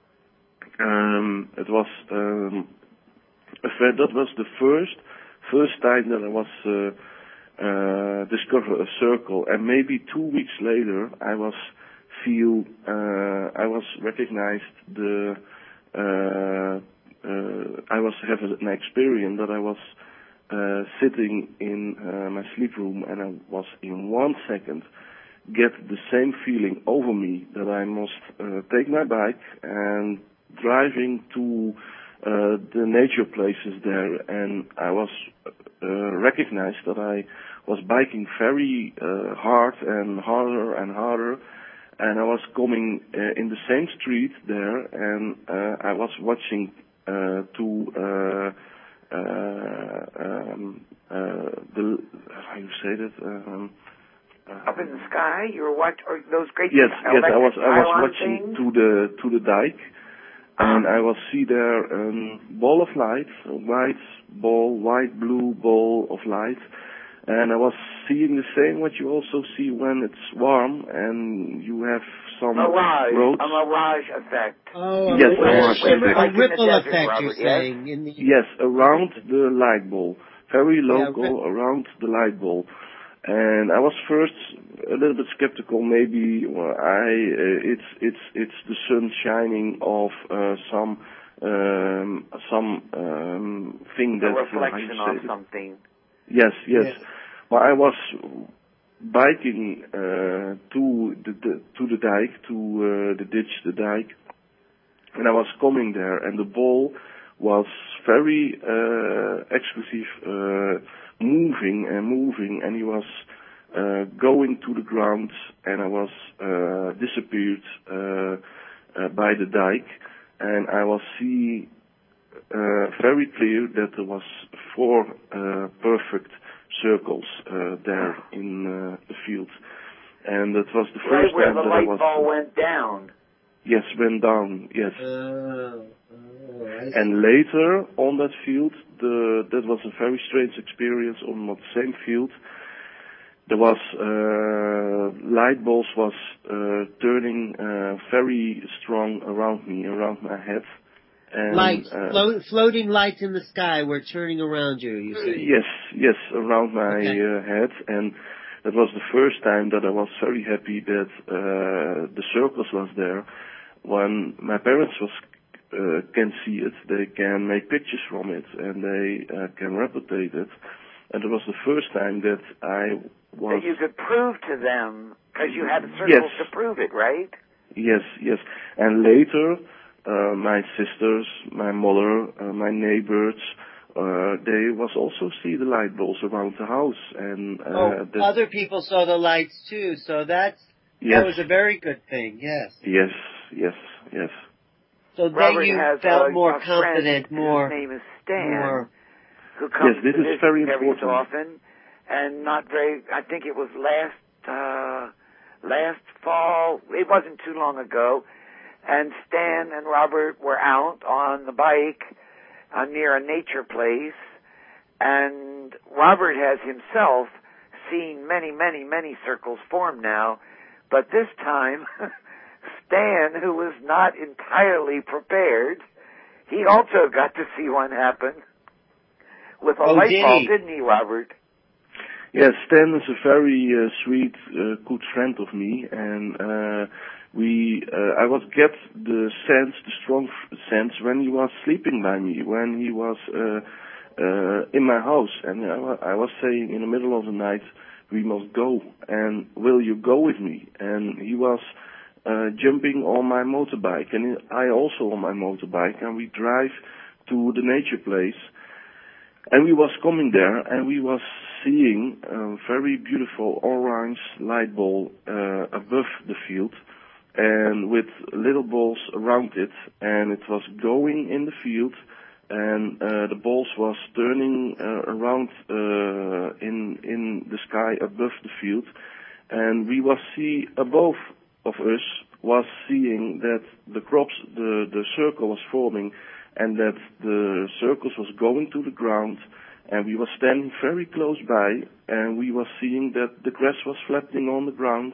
um, it was um, that was the first first time that I was uh, uh, discover a circle, and maybe two weeks later I was feel uh, I was recognized the uh, uh, I was have an experience that I was uh, sitting in uh, my sleep room, and I was in one second get the same feeling over me that I must uh, take my bike and driving to uh, the nature places there, and I was uh, recognized that I was biking very uh, hard and harder and harder, and I was coming uh, in the same street there, and uh, I was watching uh, to uh, uh, um, uh, the how you say that. Um, Up in the sky, you were watching or those great Yes, yes, I was I was pylon watching things? to the to the dike, and Ah. I was see there a ball of light, a white ball, white blue ball of light, and I was seeing the same what you also see when it's warm and you have some Mirage, roads. a mirage effect. Oh, Yes, a, a mirage a, effect. a Like in the ripple desert, effect, Robert, you're yes? saying. In the, Yes, around the light ball, very Yeah, local, around the light ball. And I was first a little bit skeptical. Maybe well, I uh, it's it's it's the sun shining off uh, some um, some um, thing A that uh, reflection how you of say it? something. Yes, yes. Yeah. Well, I was biking uh, to the, the to the dike, to uh, the ditch, the dike, and I was coming there, and the ball was very uh, exclusive, uh, moving and moving, and he was uh, going to the ground, and I was uh, disappeared uh, uh, by the dike, and I was see uh, very clear that there was four uh, perfect circles uh, there in uh, the field, and that was the Right first where time the that I light was. ball went down. Yes, went down. Yes. Oh, oh, I see. And later on that field, the, that was a very strange experience on that same field. There was uh, light balls was uh, turning uh, very strong around me, around my head. And, Lights, uh, float, floating lights in the sky were turning around you, you say? Yes, yes, around my Okay. uh, head, and that was the first time that I was very happy that uh, the circus was there. When my parents was uh, can see it, they can make pictures from it, and they uh, can replicate it. And it was the first time that I was... That you could prove to them, because you had circles yes. to prove it, right? Yes, yes. And later, uh, my sisters, my mother, uh, my neighbors, uh, they was also see the light bulbs around the house. And uh, oh, that, other people saw the lights too, so that's yes. that was a very good thing. Yes. Yes, yes, yes. So Robert then you has felt a, more a confident, friend more. His name is Stan, more, who comes yes, this to is visit very every important. so often, and not very. I think it was last uh, last fall. It wasn't too long ago, and Stan and Robert were out on the bike uh, near a nature place, and Robert has himself seen many, many, many circles form now, but this time. Stan, who was not entirely prepared, he also got to see one happen with a oh, light did bulb, he? didn't he, Robert? Yes, Stan is a very uh, sweet, uh, good friend of me, and uh, we, uh, I was get the sense, the strong f- sense, when he was sleeping by me, when he was uh, uh, in my house, and I, wa- I was saying in the middle of the night, we must go, and will you go with me? And he was uh, jumping on my motorbike, and I also on my motorbike, and we drive to the nature place. And we was coming there, and we was seeing a very beautiful orange light ball uh, above the field, and with little balls around it, and it was going in the field, and uh, the balls was turning uh, around uh, in in the sky above the field, and we was see above of us was seeing that the crops, the the circle was forming, and that the circles was going to the ground, and we were standing very close by, and we were seeing that the grass was flattening on the ground,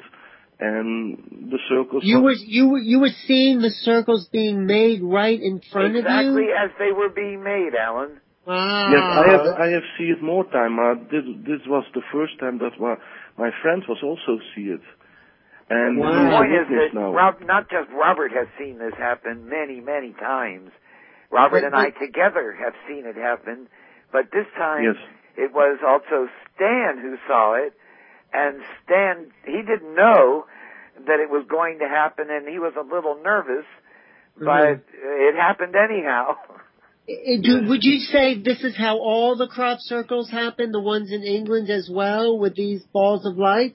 and the circles. You were you were you were seeing the circles being made right in front exactly of you. Exactly as they were being made, Alan. Wow. Yes, I have I have seen it more time. Uh, this this was the first time that my my friend was also see it. And wow. The point is that now. Rob, not just Robert has seen this happen many, many times. Robert but, and but, I together have seen it happen, but this time yes. it was also Stan who saw it, and Stan, he didn't know that it was going to happen, and he was a little nervous, but mm-hmm. it happened anyhow. It, do, would you say this is how all the crop circles happen, the ones in England as well, with these balls of light?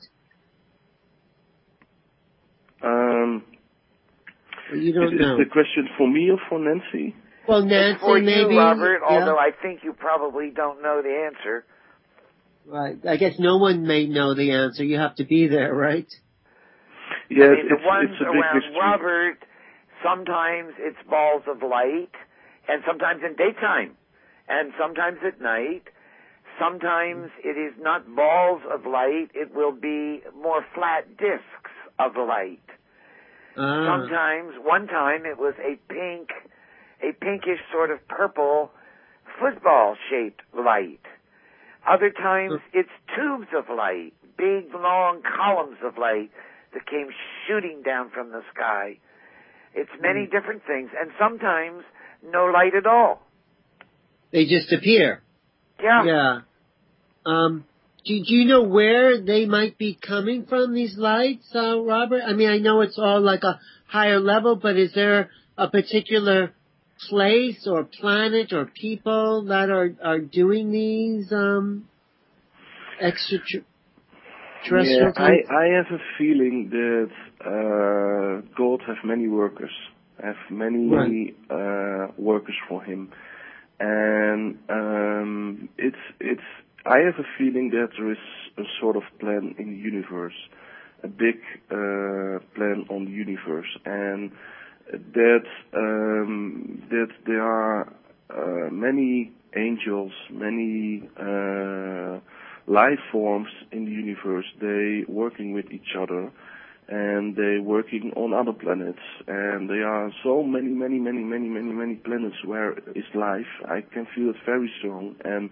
Um, well, you don't is, know. Is the question for me or for Nancy? Well, Nancy, it's for you, maybe. Robert, yeah. although I think you probably don't know the answer. Right. I guess no one may know the answer. You have to be there, right? Yes, I mean, the it's, ones it's a big around mystery. Robert, sometimes it's balls of light, and sometimes in daytime, and sometimes at night. Sometimes it is not balls of light, it will be more flat discs of light. Ah. Sometimes, one time it was a pink, a pinkish sort of purple football-shaped light. Other times it's tubes of light, big long columns of light that came shooting down from the sky. It's many mm. different things, and sometimes no light at all. They just appear. Yeah. Yeah. Um, do, do you know where they might be coming from, these lights, uh, Robert? I mean, I know it's all like a higher level, but is there a particular place or planet or people that are, are doing these um, extraterrestrial yeah, types? I, I have a feeling that uh, God has many workers, have many right. uh, workers for Him, and um, it's it's. I have a feeling that there is a sort of plan in the universe, a big uh, plan on the universe, and that um, that there are uh, many angels, many uh, life forms in the universe. They working with each other, and they working on other planets. And there are so many, many, many, many, many, many planets where is life. I can feel it very strong. And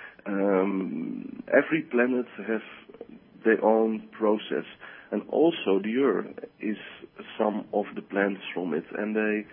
um, every planet has their own process. And also the Earth is some of the planets from it. And they,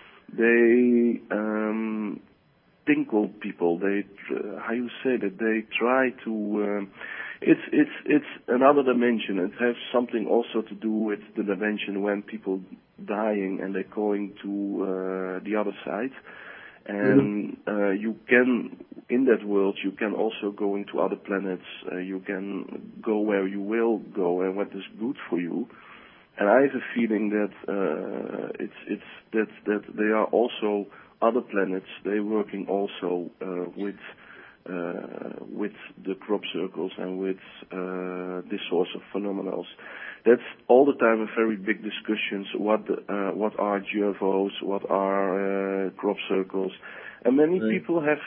they, um, tinkle people. They, uh, how you say that? They try to, um, it's it's it's another dimension. It has something also to do with the dimension when people dying and they're going to uh, the other side. And uh, you can, in that world, you can also go into other planets. Uh, you can go where you will go and what is good for you. And I have a feeling that uh, it's it's that that they are also other planets. They're working also uh, with uh, with the crop circles and with uh, this source of phenomenals. That's all the time a very big discussions. What uh, what are U F Os? What are uh, crop circles? And many right. people have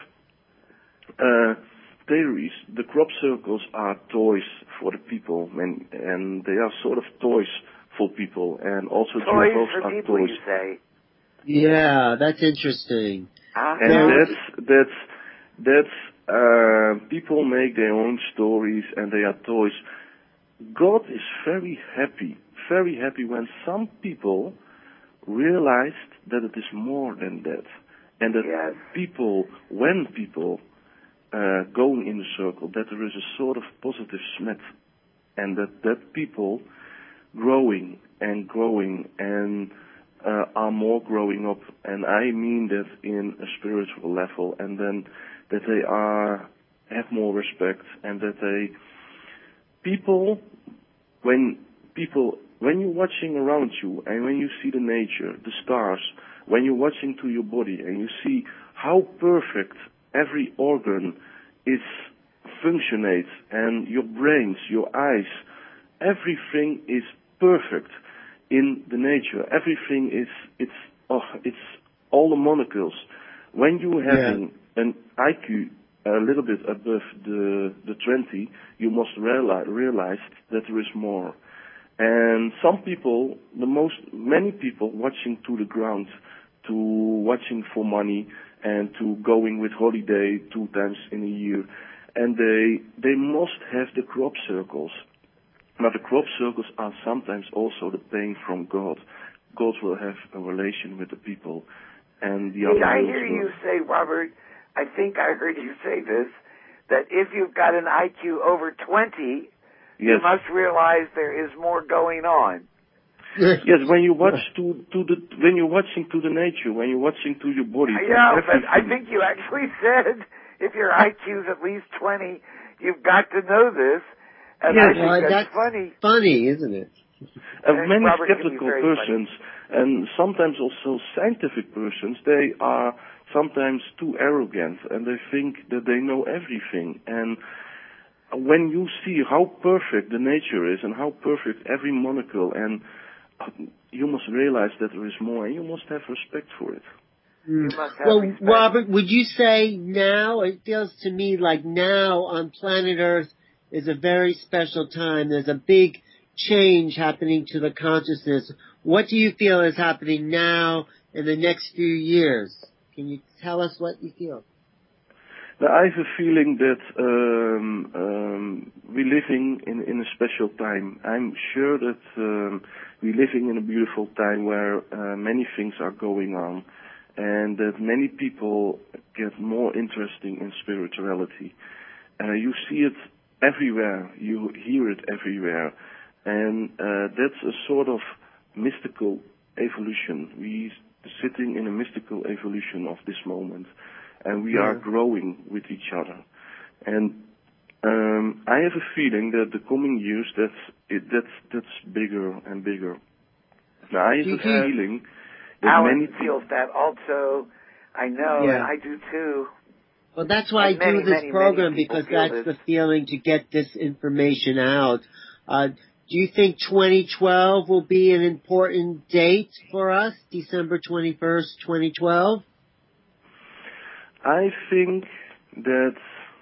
uh, theories. The crop circles are toys for the people, and, and they are sort of toys for people. And also toys U F Os for are people, toys. you say? Yeah, that's interesting. Uh-huh. And that's that's that's uh, people make their own stories, and they are toys. God is very happy, very happy when some people realized that it is more than that. And that yes. people, when people uh, going in the circle, that there is a sort of positive smet. And that, that people growing and growing and uh, are more growing up. And I mean that in a spiritual level. And then that they are have more respect and that they... People, when people, when you're watching around you and when you see the nature, the stars, when you're watching to your body and you see how perfect every organ is functionates and your brains, your eyes, everything is perfect in the nature. Everything is, it's, oh, it's all the molecules. When you're having yeah. an I Q a little bit above the the twenty, you must realize, realize that there is more. And some people, the most, many people watching to the ground, to watching for money and to going with holiday two times in a year. And they, they must have the crop circles. But the crop circles are sometimes also the pain from God. God will have a relation with the people. And the Did other I hear you say, Robert, I think I heard you say this, that if you've got an I Q over twenty, yes. you must realize there is more going on. Yes, when you watch to to the when you're watching to the nature, when you're watching to your body. Yeah, but I think you actually said if your I Q's at least twenty, you've got to know this. And yes, I think well, that's, that's funny. Funny, isn't it? And many Robert, skeptical persons, funny. and sometimes also scientific persons, they are sometimes too arrogant, and they think that they know everything. And when you see how perfect the nature is, and how perfect every molecule, and you must realize that there is more, and you must have respect for it. You must have well, respect. Robert, would you say now, it feels to me like now on planet Earth is a very special time. There's a big change happening to the consciousness. What do you feel is happening now in the next few years? Can you tell us what you feel? Now, I have a feeling that um, um, we're living in, in a special time. I'm sure that um, we're living in a beautiful time where uh, many things are going on and that many people get more interesting in spirituality. Uh, you see it everywhere. You hear it everywhere. And uh, that's a sort of mystical evolution. We're sitting in a mystical evolution of this moment. And we yeah. are growing with each other. And um, I have a feeling that the coming years, that's it, that's that's bigger and bigger. Now, I have a feeling that Alan many feels that also. I know, yeah. and I do too. Well, that's why and I many, do this many, program, many because feel that's this. the feeling, to get this information out. Uh, do you think twenty twelve will be an important date for us, December twenty-first, twenty twelve? I think that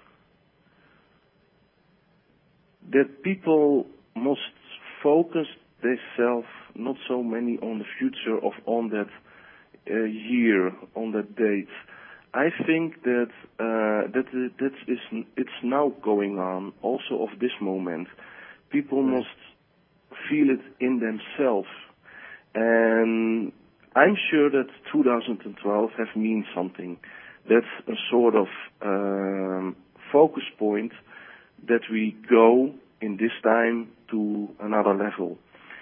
that people must focus themselves not so many on the future of on that uh, year, on that date. I think that uh, that that is it's now going on also of this moment. People right. must feel it in themselves, and I'm sure that two thousand twelve has mean something. That's a sort of um, focus point that we go in this time to another level.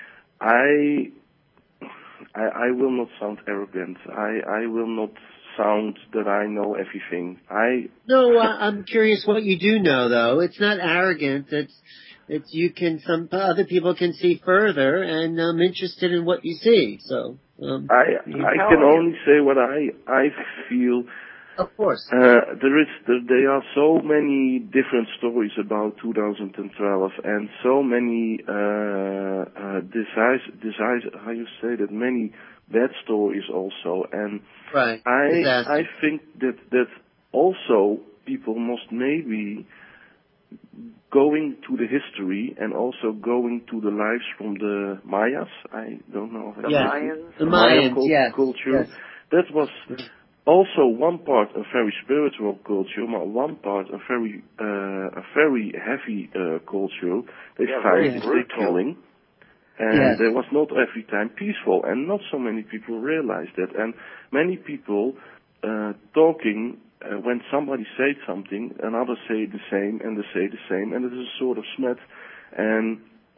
I, I, I will not sound arrogant. I, I will not sound that I know everything. I no, uh, I'm curious what you do know, though. It's not arrogant. It's it's you can some other people can see further, and I'm interested in what you see. So um, I I can only say what I I feel. Of course. Uh, there is there, there are so many different stories about two thousand twelve, and so many uh, uh, decisive, decisive, how you say that, many bad stories also. And right. I Disaster. I think that that also people must maybe going to the history and also going to the lives from the Mayas. I don't know. The yes. Mayans. The Maya Mayans. cult- yes. culture. Yes. That was also one part a very spiritual culture, but one part a very uh, a very heavy uh, culture. They Yeah, fight, very they killing, and Yes. there was not every time peaceful, and not so many people realize that. And many people uh, talking uh, when somebody says something, another say the same, and they say the same, and it is a sort of smet. And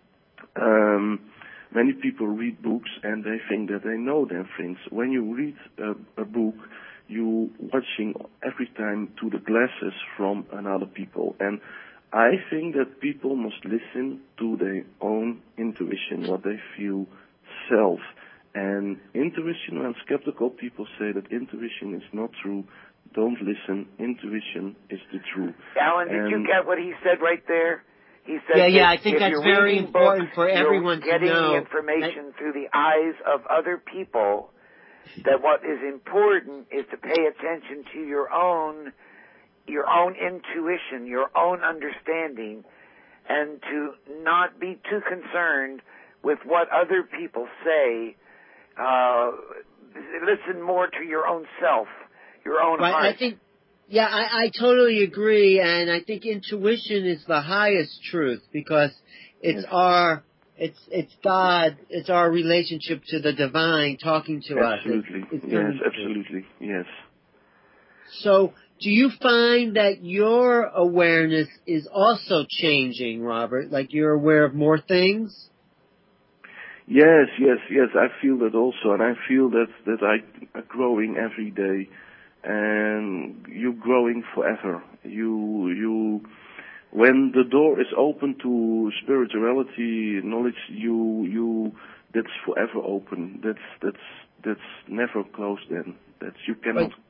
um, many people read books and they think that they know them things. When you read a, a book, you watching every time to the glasses from another people. And I think that people must listen to their own intuition, what they feel self. And intuition, when skeptical people say that intuition is not true, don't listen. Intuition is the truth. Alan, did and you get what he said right there? He said, Yeah, yeah, that I think if that's you're very reading important books, for everyone to you're getting know the information through the eyes of other people. That what is important is to pay attention to your own, your own intuition, your own understanding, and to not be too concerned with what other people say. Uh, listen more to your own self, your own right. heart. I think, yeah, I, I totally agree, and I think intuition is the highest truth because it's Yes. our, it's it's God, it's our relationship to the divine talking to Absolutely. us. It's, it's yes, absolutely. Yes. So, do you find that your awareness is also changing, Robert? Like you're aware of more things? Yes, yes, yes. I feel that also, and I feel that that I am growing every day, and you're growing forever. You you, when the door is open to spirituality, knowledge, you you that's forever open. That's that's that's never closed. Then that's you cannot. But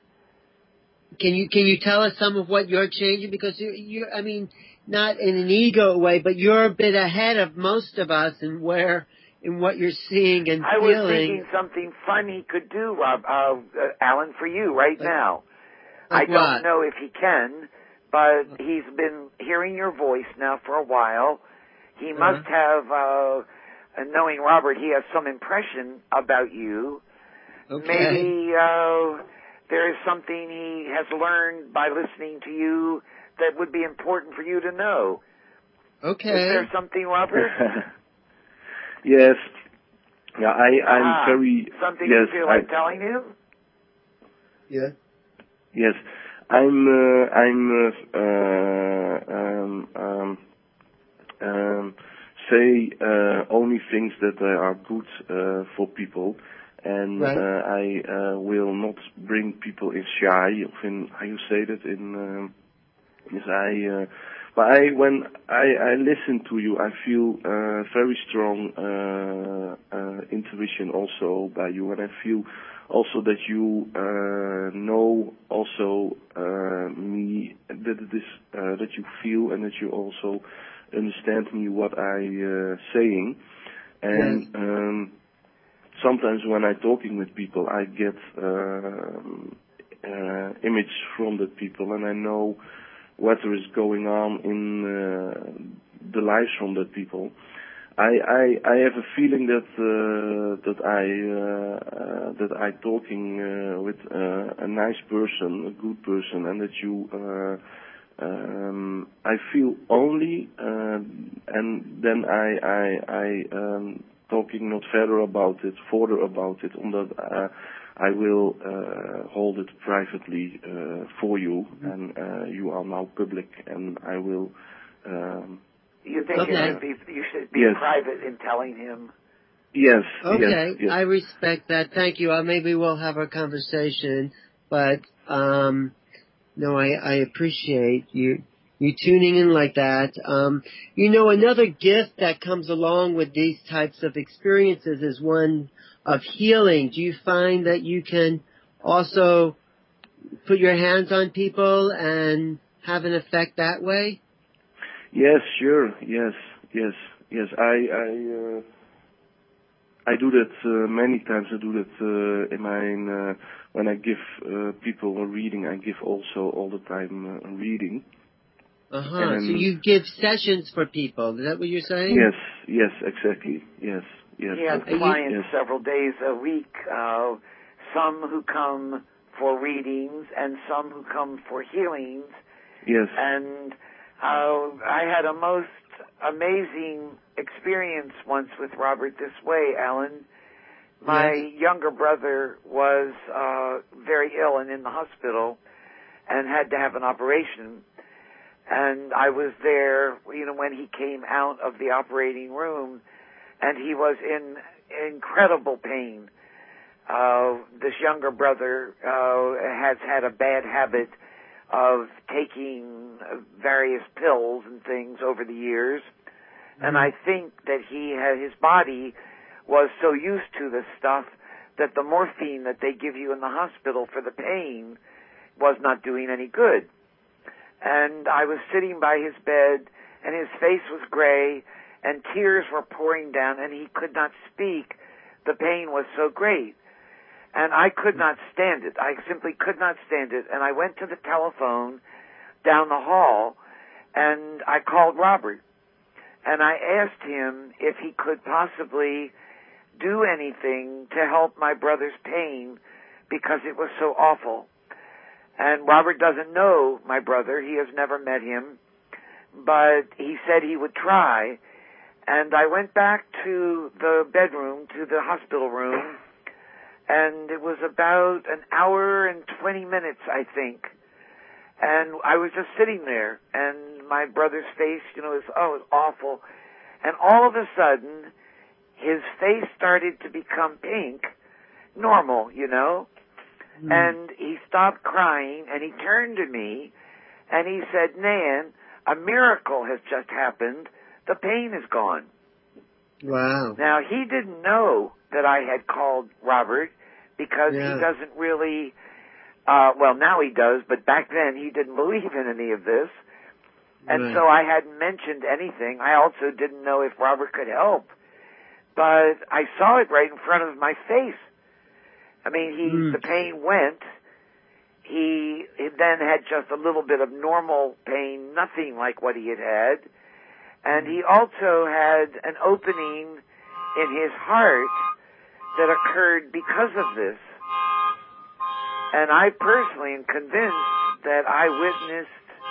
can you can you tell us some of what you're changing? Because you you I mean, not in an ego way, but you're a bit ahead of most of us in where. In what you're seeing and I feeling. was thinking something fun he could do, Rob, uh, uh, Alan, for you right like, now. Like I don't what? know if he can, but he's been hearing your voice now for a while. He uh-huh. must have, uh, and knowing Robert, he has some impression about you. Okay. Maybe uh, there is something he has learned by listening to you that would be important for you to know. Okay. Is there something, Robert? Yes. Yeah, I, I'm ah, very... Something yes, you feel like I, telling him? Yeah. Yes. I'm, uh, I'm, uh, uh, um, um, um, say, uh, only things that uh, are good, uh, for people. And, right. uh, I, uh, will not bring people in shy, or in, how you say that, in, um, yes, I, uh, But I, when I, I listen to you, I feel uh, very strong uh, uh, intuition also by you, and I feel also that you uh, know also uh, me, that it is uh, that you feel and that you also understand me what I uh, saying, and yes. um, sometimes when I'm talking with people, I get uh, uh, image from the people, and I know what is going on in uh, the lives from the people. I, I I have a feeling that uh, that I uh, uh, that I talking uh, with uh, a nice person, a good person, and that you uh, um, I feel only, uh, and then I I I um, talking not further about it, further about it, omdat uh, I will uh, hold it privately uh, for you, and uh, you are now public, and I will Um, you think okay. it should be, you should be yes. private in telling him? Yes. Okay, yes, yes. I respect that. Thank you. Uh, maybe we'll have a conversation, but um, no, I, I appreciate you you tuning in like that. Um, you know, another gift that comes along with these types of experiences is one of healing. Do you find that you can also put your hands on people and have an effect that way? Yes, sure. Yes, yes, yes. I I uh, I do that uh, many times. I do that uh, in my uh, when I give uh, people a reading. I give also all the time uh, a reading. Uh huh. And So you give sessions for people. Is that what you're saying? yes, yes, exactly. Yes, yes. He has uh, clients yes. several days a week. Uh, some who come for readings and some who come for healings. Yes. And uh, I had a most amazing experience once with Robert this way, Alan. My Yes. younger brother was uh, very ill and in the hospital and had to have an operation. And I was there, you know, when he came out of the operating room, and he was in incredible pain. Uh, this younger brother uh, has had a bad habit of taking various pills and things over the years, mm-hmm. and I think that he had, his body was so used to this stuff that the morphine that they give you in the hospital for the pain was not doing any good. And I was sitting by his bed, and his face was gray, and tears were pouring down, and he could not speak. The pain was so great. And I could not stand it. I simply could not stand it. And I went to the telephone down the hall, and I called Robert. And I asked him if he could possibly do anything to help my brother's pain because it was so awful. And Robert doesn't know my brother. He has never met him. But he said he would try. And I went back to the bedroom, to the hospital room, and it was about an hour and twenty minutes, I think. And I was just sitting there, and my brother's face, you know, was, oh, it was awful. And all of a sudden, his face started to become pink, normal, you know. Mm. And he stopped crying, and he turned to me, and he said, Nan, a miracle has just happened. The pain is gone. Wow. Now, he didn't know that I had called Robert because yeah. he doesn't really, uh, well, now he does, but back then he didn't believe in any of this. And right. so I hadn't mentioned anything. I also didn't know if Robert could help. But I saw it right in front of my face. I mean, he, mm. the pain went. He, he then had just a little bit of normal pain, nothing like what he had had. And he also had an opening in his heart that occurred because of this. And I personally am convinced that I witnessed...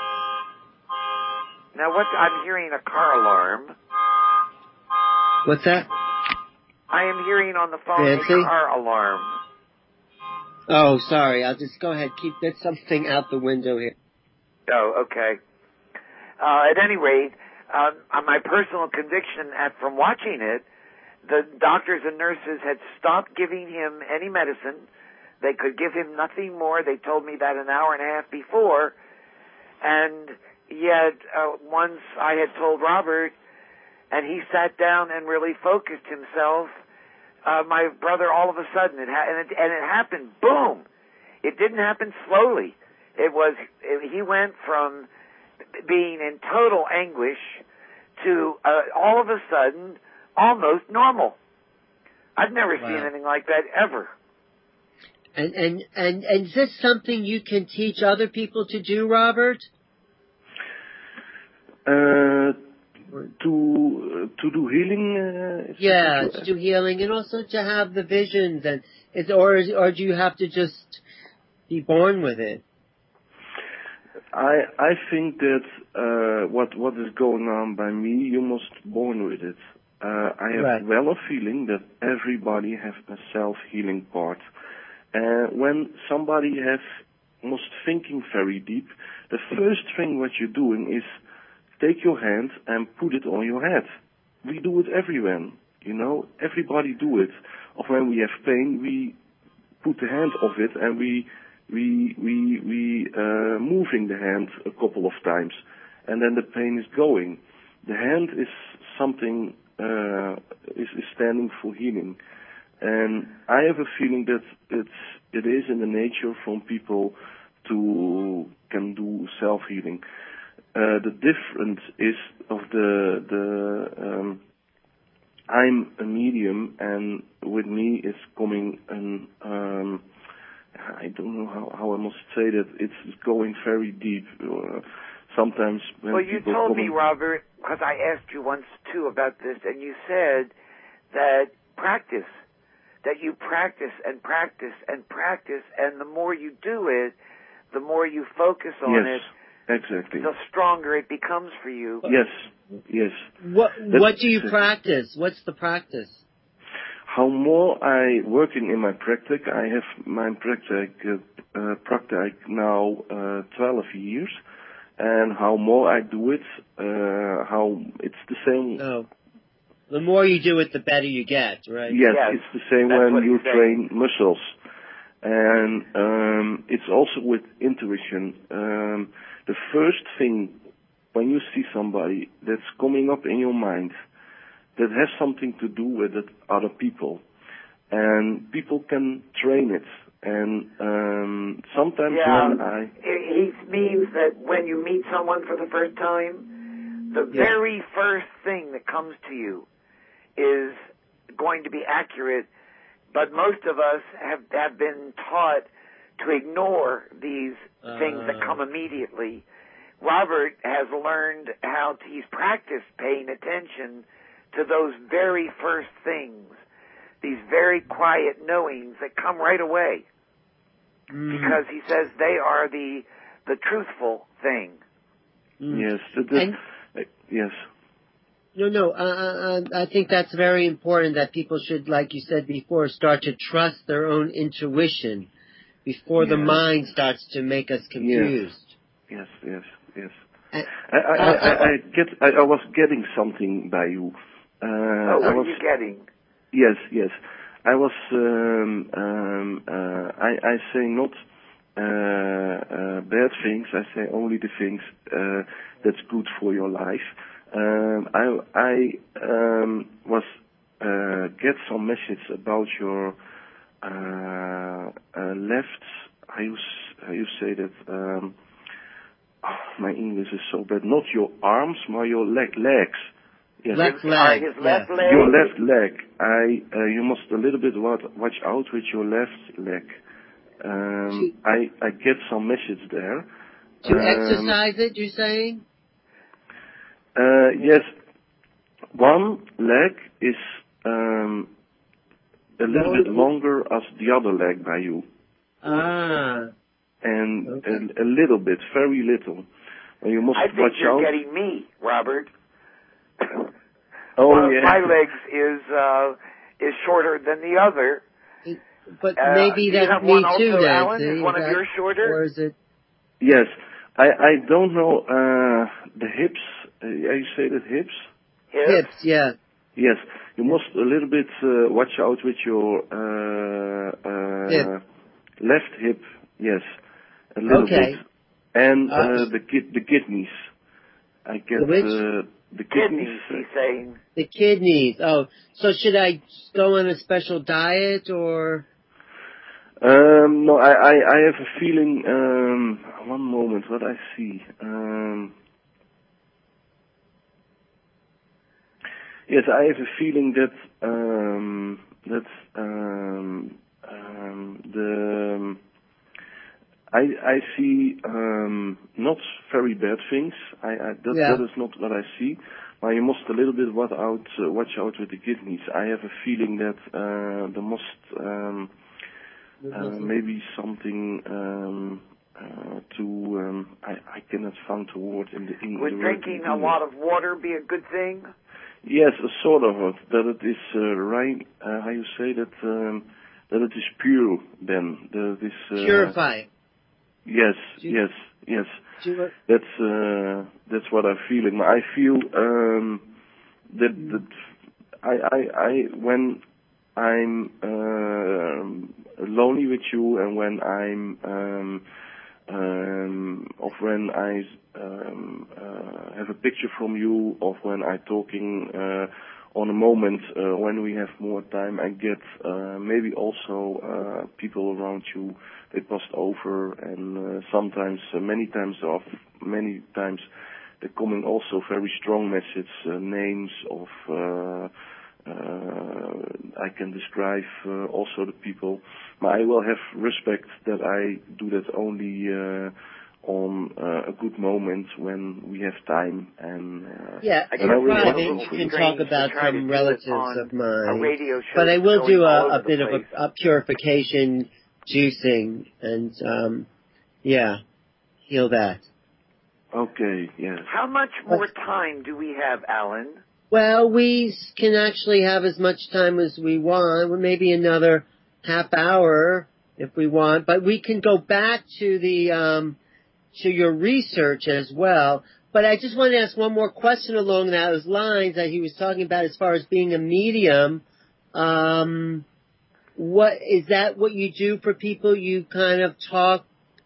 Now, what I'm hearing a car alarm. What's that? I am hearing on the phone Nancy? a car alarm. Oh, sorry. I'll just go ahead. Keep that something out the window here. Oh, okay. Uh, at any rate, uh, on my personal conviction at, from watching it, the doctors and nurses had stopped giving him any medicine. They could give him nothing more. They told me that an hour and a half before. And yet, uh, once I had told Robert, and he sat down and really focused himself, uh, my brother, all of a sudden, it ha- and, it, and it happened, boom. It didn't happen slowly. It was, it, he went from being in total anguish to, uh, all of a sudden, almost normal. I've never wow. seen anything like that ever. And, and, and, and is this something you can teach other people to do, Robert? Uh, to, uh, to do healing? Uh, yeah, to do healing and also to have the visions and, is, or, or do you have to just be born with it? I I think that uh, what what is going on by me, you must born with it. Uh, I have right. well a feeling that everybody has a self-healing part. Uh, when somebody has must thinking very deep, the first thing what you're doing is take your hand and put it on your head. We do it everywhere, you know. Everybody do it. Or when we have pain, we put the hand of it and we we we we uh, moving the hand a couple of times, and then the pain is going. The hand is something uh, is, is standing for healing, and I have a feeling that it's it is in the nature from people to can do self healing. Uh, the difference is of the the um, I'm a medium, and with me is coming an um, I don't know how, how I must say that. It's going very deep. Uh, sometimes when well, you people told come me, Robert, because I asked you once too about this, and you said that practice, that you practice and practice and practice, and the more you do it, the more you focus on yes, it, exactly. the stronger it becomes for you. Yes, yes. What That's What do you exactly. practice? What's the practice? How more I working in my practice, I have my practice uh, uh, practice now uh, twelve years, and how more I do it, uh, how it's the same. Oh, the more you do it, the better you get, right? Yes, Yes, it's the same that's what when you he's train muscles, and um, it's also with intuition. Um, the first thing when you see somebody that's coming up in your mind, that has something to do with it, other people, and people can train it. And um, sometimes Yeah, when I it, it means that when you meet someone for the first time, the Yeah. very first thing that comes to you is going to be accurate, but most of us have, have been taught to ignore these Uh, things that come immediately. Robert has learned how to, he's practiced paying attention to those very first things, these very quiet knowings that come right away, mm, because he says they are the the truthful thing. mm. yes, that, that, And- uh, yes, No, no. Uh, uh, I think that's very important that people should, like you said before, start to trust their own intuition before the Yes. mind starts to make us confused. yes, yes, yes. And- I I, I, I, I get I, I was getting something by you. Uh, Oh, what I are was you getting? yes, yes. I was um, um, uh, I I say not uh, uh, bad things. I say only the things uh, that's good for your life. Um, I I um, was uh, get some message about your uh, uh, left. How you s- how you say that? Um, oh, my English is so bad. Not your arms, but your leg legs. Yes. Left His, leg, uh, his yeah. left leg. Your left leg. I uh, you must a little bit watch, watch out with your left leg. Um, I I get some message there. To Um, exercise it, you're saying? Uh, yes, one leg is um, a little bit longer as the other leg by you, Ah, and okay. a, a little bit, very little. And you must I think watch you're out. getting me, Robert. Oh, One of yeah. my legs is uh, is shorter than the other. But Uh, maybe do you that's have me one too also, then, Alan? see? Is one of that- yours shorter? Or is it... Yes, I I don't know uh, the hips. Uh, you say that hips? Hips? Hips, yeah. Yes, you must a little bit uh, watch out with your uh, uh, Hip. left hip. Yes, a little Okay. bit, and uh, Uh, the kid the kidneys. I get The which? uh, the Kidneys, kidneys. he's saying. The kidneys. Oh, so should I go on a special diet or... Um, no, I, I I have a feeling. Um, one moment, what I see. Um, Yes, I have a feeling that um, that um, um, the um, I I see um, not very bad things. I, I that Yeah. that is not what I see. But you must a little bit watch out uh, watch out with the kidneys. I have a feeling that uh, there must um, uh, maybe something um, uh, to um, I I cannot find the word in the English. Would drinking a lot of water be a good thing? Yes, a sort of it, that it is uh, right. Uh, how you say that? Um, that it is pure. Then that it is uh, Purify. Yes, you, yes, yes. you, That's uh, that's what I'm feeling. I feel um, that that I, I I when I'm uh, lonely with you, and when I'm um, um, of when I um, uh, have a picture from you, of when I'm talking uh, on a moment uh, when we have more time, I get uh, maybe also uh, people around you. They passed over, and uh, sometimes, uh, many times, of many times, they're coming also very strong messages, uh, names of. Uh, uh, I can describe uh, also the people. But I will have respect that I do that only uh, on uh, a good moment when we have time. And uh, yeah, and in I will private listen you for can you. talk about some relatives of a mine, radio show but I that's will going do all a, a over the bit of place. a, a purification juicing and, um, yeah, heal that. Okay, yes. How much more time do we have, Alan? Well, we can actually have as much time as we want, maybe another half hour if we want, but we can go back to the, um, to your research as well. But I just want to ask one more question along those lines that he was talking about as far as being a medium. Um, what, is that what you do for people? You kind of talk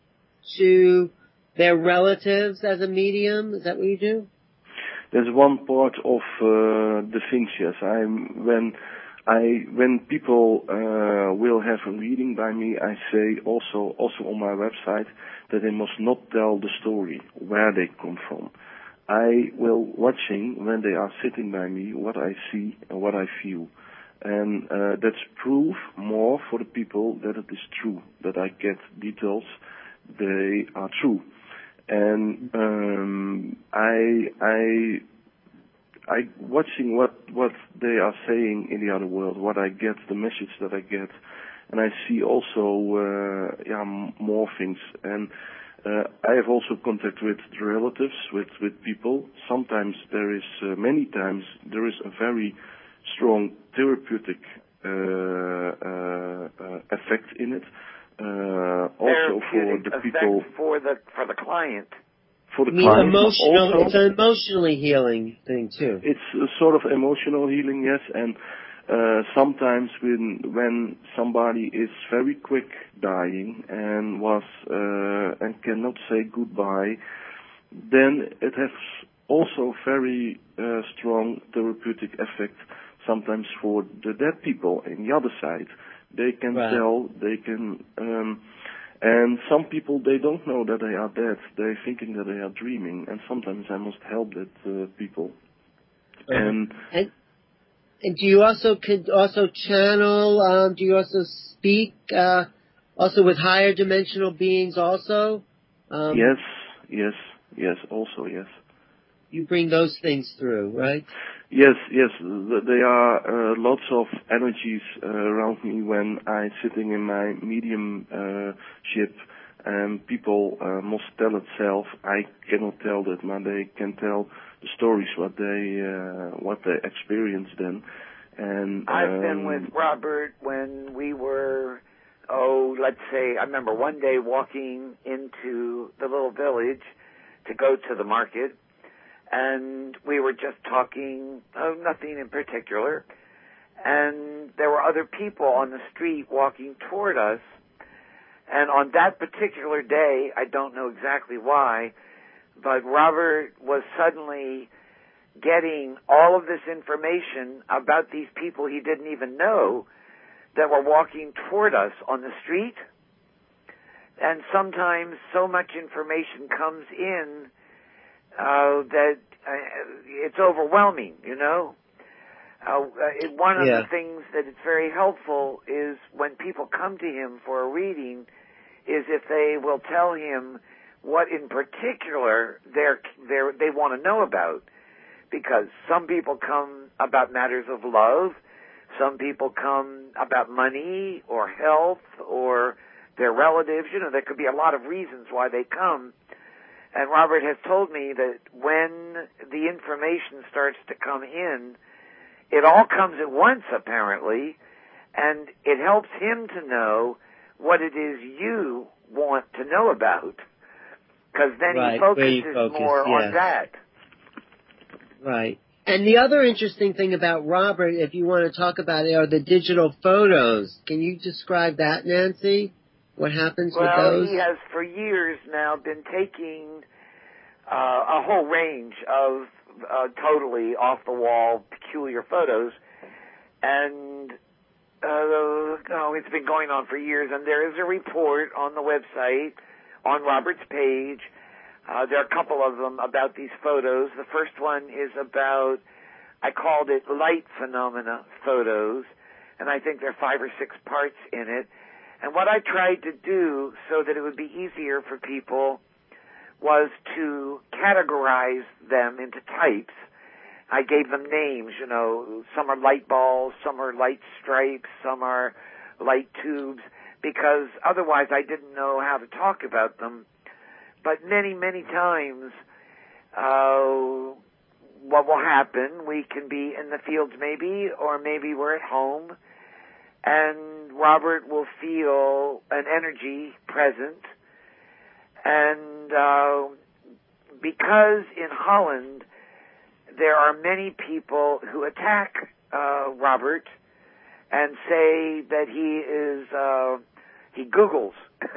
to their relatives as a medium? Is that what you do? There's one part of uh, the things, yes. I'm when I when people uh, will have a reading by me, I say also also on my website that they must not tell the story where they come from. I will watching when they are sitting by me what I see and what I feel, and uh, that's proof more for the people that it is true, that I get details, they are true. And um, I I I watching what what they are saying in the other world, what I get, the message that I get, and I see also uh, yeah more things. And uh, I have also contact with relatives, with with people. Sometimes there is uh, many times there is a very strong therapeutic uh, uh, uh, effect in it. Uh, also for the people, for the for the client. For the I mean, client, emotional. also, it's an emotionally healing thing too. It's a sort of emotional healing, yes. And uh, sometimes when when somebody is very quick dying and was uh, and cannot say goodbye, then it has also very uh, strong therapeutic effect. Sometimes for the dead people in the other side, they can right. tell, they can, um, and some people, they don't know that they are dead. They're thinking that they are dreaming, and sometimes I must help that uh, people. Uh-huh. And, and and do you also could also channel? Um, do you also speak uh, also with higher dimensional beings? Also, um, yes, yes, yes. Also, yes. You bring those things through, right? Yes, yes. There are uh, lots of energies uh, around me when I'm sitting in my medium uh, ship, and people uh, must tell itself. I cannot tell that, but they can tell the stories what they uh, what they experienced then. And I've um, been with Robert when we were, oh, let's say, I remember one day walking into the little village to go to the market. And we were just talking, oh, nothing in particular. And there were other people on the street walking toward us. And on that particular day, I don't know exactly why, but Robert was suddenly getting all of this information about these people he didn't even know that were walking toward us on the street. And sometimes so much information comes in Uh, that uh, it's overwhelming, you know. Uh, it, one of yeah. the things that is very helpful is when people come to him for a reading, is if they will tell him what in particular they're, they're, they want to know about. Because some people come about matters of love, some people come about money or health or their relatives. You know, there could be a lot of reasons why they come. And Robert has told me that when the information starts to come in, it all comes at once, apparently, and it helps him to know what it is you want to know about, because then right, he focuses focus, more yes. on that. Right. And the other interesting thing about Robert, if you want to talk about it, are the digital photos. Can you describe that, Nancy? What happens well, with those? Well, he has for years now been taking uh, a whole range of uh, totally off-the-wall, peculiar photos, and uh, oh, it's been going on for years, and there is a report on the website, on Robert's page. Uh, there are a couple of them about these photos. The first one is about, I called it light phenomena photos, and I think there are five or six parts in it. And what I tried to do so that it would be easier for people was to categorize them into types. I gave them names, you know, some are light balls, some are light stripes, some are light tubes, because otherwise I didn't know how to talk about them. But many, many times, uh, what will happen, we can be in the fields maybe, or maybe we're at home, and Robert will feel an energy present. And uh, because in Holland, there are many people who attack uh, Robert and say that he is, uh, he Googles.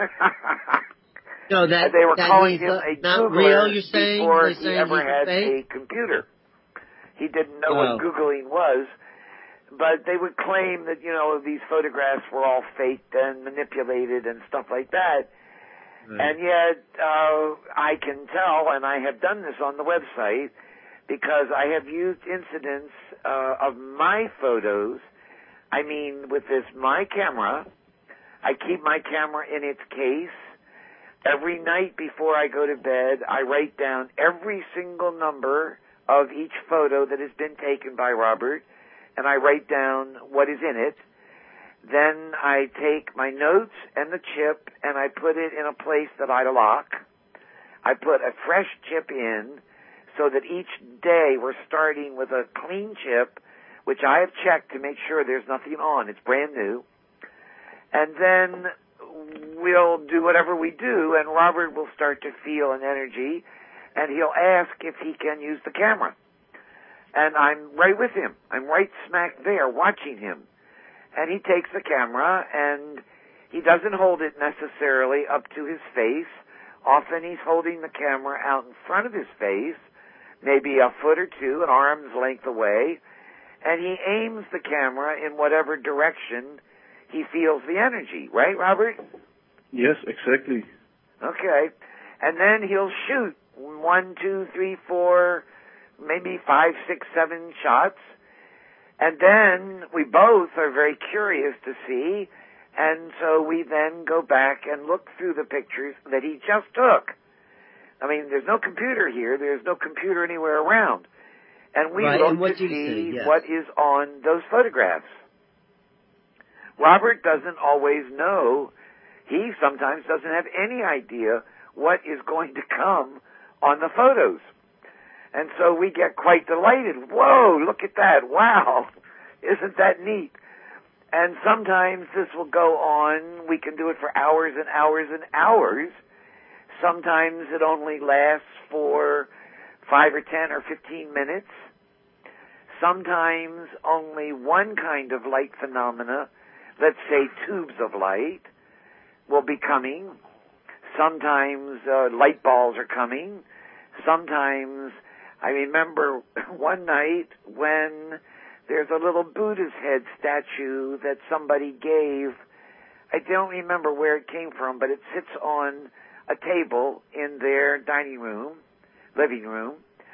No, that, they were that calling he's him uh, a not Googler real, you're saying? before They're he saying ever he's had fake? a computer. He didn't know Oh. what Googling was, but they would claim that, you know, these photographs were all faked and manipulated and stuff like that. Right. And yet, uh, I can tell, and I have done this on the website, because I have used incidents uh, of my photos. I mean, with this my camera, I keep my camera in its case. Every night before I go to bed, I write down every single number of each photo that has been taken by Robert, and I write down what is in it. Then I take my notes and the chip, and I put it in a place that I lock. I put a fresh chip in, so that each day we're starting with a clean chip, which I have checked to make sure there's nothing on. It's brand new. And then we'll do whatever we do, and Robert will start to feel an energy, and he'll ask if he can use the camera. And I'm right with him. I'm right smack there watching him. And he takes the camera, and he doesn't hold it necessarily up to his face. Often he's holding the camera out in front of his face, maybe a foot or two, an arm's length away, and he aims the camera in whatever direction he feels the energy. Right, Robert? Yes, exactly. Okay. And then he'll shoot one, two, three, four, maybe five, six, seven shots. And then we both are very curious to see, and so we then go back and look through the pictures that he just took. I mean, there's no computer here. There's no computer anywhere around. And we right, look and what to do you see say? Yes. what is on those photographs. Robert doesn't always know. He sometimes doesn't have any idea what is going to come on the photos. And so we get quite delighted. Whoa, look at that. Wow. Isn't that neat? And sometimes this will go on. We can do it for hours and hours and hours. Sometimes it only lasts for five or ten or fifteen minutes. Sometimes only one kind of light phenomena, let's say tubes of light, will be coming. Sometimes uh, light balls are coming. Sometimes, I remember one night when there's a little Buddha's head statue that somebody gave. I don't remember where it came from, but it sits on a table in their dining room, living room.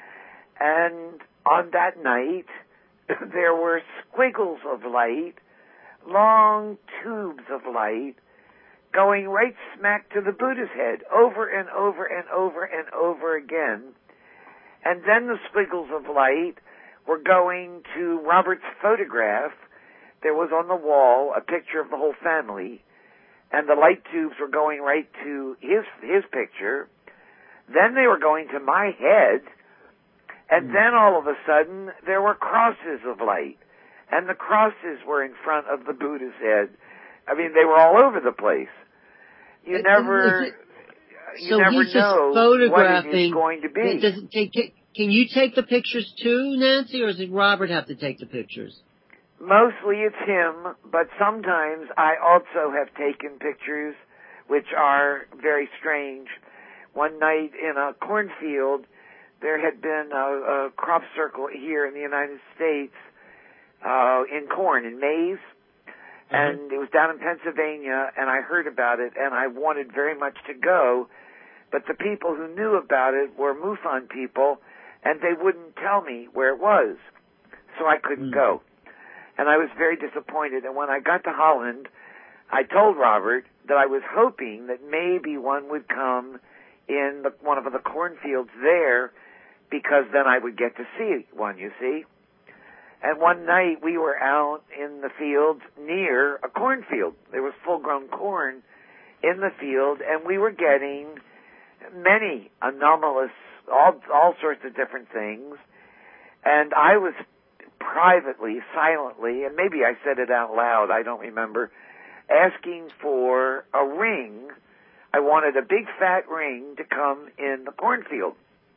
And on that night, there were squiggles of light, long tubes of light, going right smack to the Buddha's head, over and over and over and over again. And then the squiggles of light were going to Robert's photograph. There was on the wall a picture of the whole family, and the light tubes were going right to his his picture. Then they were going to my head, and mm. then all of a sudden there were crosses of light, and the crosses were in front of the Buddha's head. I mean, they were all over the place. you never, it, you so never he's just know photographing. what it is going to be. Does it take, can you take the pictures too, Nancy, or does Robert have to take the pictures? Mostly it's him, but sometimes I also have taken pictures which are very strange. One night in a cornfield, there had been a, a crop circle here in the United States uh, in corn, in maize, mm-hmm. and it was down in Pennsylvania, and I heard about it, and I wanted very much to go, but the people who knew about it were MUFON people, and they wouldn't tell me where it was, so I couldn't mm-hmm. go. And I was very disappointed, and when I got to Holland, I told Robert that I was hoping that maybe one would come in the, one of the cornfields there, because then I would get to see one, you see. And one night we were out in the field near a cornfield. There was full-grown corn in the field, and we were getting many anomalous, all, all sorts of different things. And I was privately, silently, and maybe I said it out loud, I don't remember, asking for a ring. I wanted a big fat ring to come in the cornfield.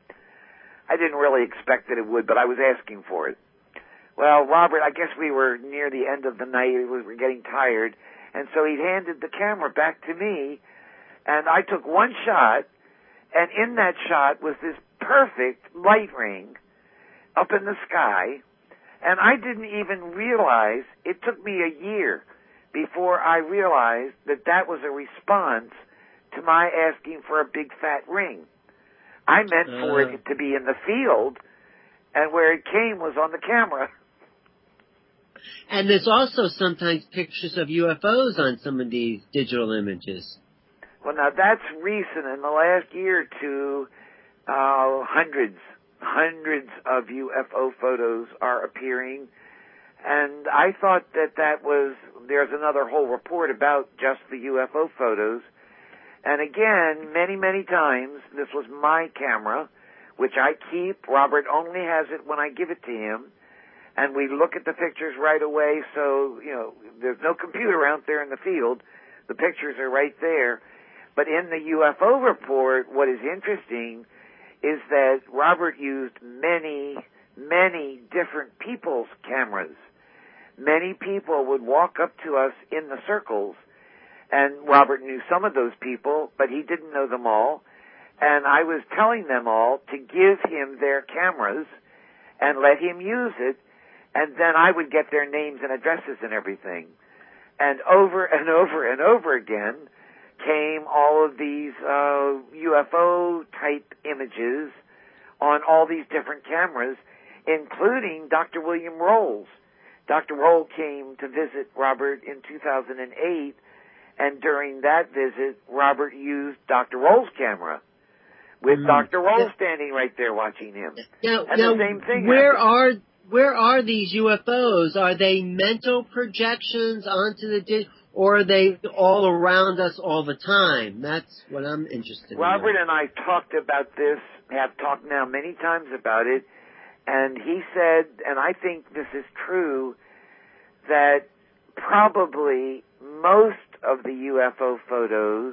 I didn't really expect that it would, but I was asking for it. Well, Robert, I guess we were near the end of the night. We were getting tired. And so he handed the camera back to me, and I took one shot, and in that shot was this perfect light ring up in the sky, and I didn't even realize, it took me a year before I realized that that was a response to my asking for a big fat ring. I meant uh. for it to be in the field, and where it came was on the camera. And there's also sometimes pictures of U F Os on some of these digital images. Well, now that's recent. In the last year or two, uh, hundreds, hundreds of U F O photos are appearing. And I thought that that was, there's another whole report about just the U F O photos. And again, many, many times, this was my camera, which I keep. Robert only has it when I give it to him. And we look at the pictures right away, so, you know, there's no computer out there in the field. The pictures are right there. But in the U F O report, what is interesting is that Robert used many, many different people's cameras. Many people would walk up to us in the circles, and Robert knew some of those people, but he didn't know them all. And I was telling them all to give him their cameras and let him use it, and then I would get their names and addresses and everything. And over and over and over again came all of these uh, U F O-type images on all these different cameras, including Doctor William Rolls. Doctor Roll came to visit Robert in two thousand eight, and during that visit, Robert used Doctor Roll's camera, with mm. Doctor Roll standing right there watching him. Now, and now the same thing where happened. are where are these U F Os? Are they mental projections onto the di- or are they all around us all the time? That's what I'm interested in. Robert and I talked about this, have talked now many times about it, and he said, and I think this is true, that probably most of the U F O photos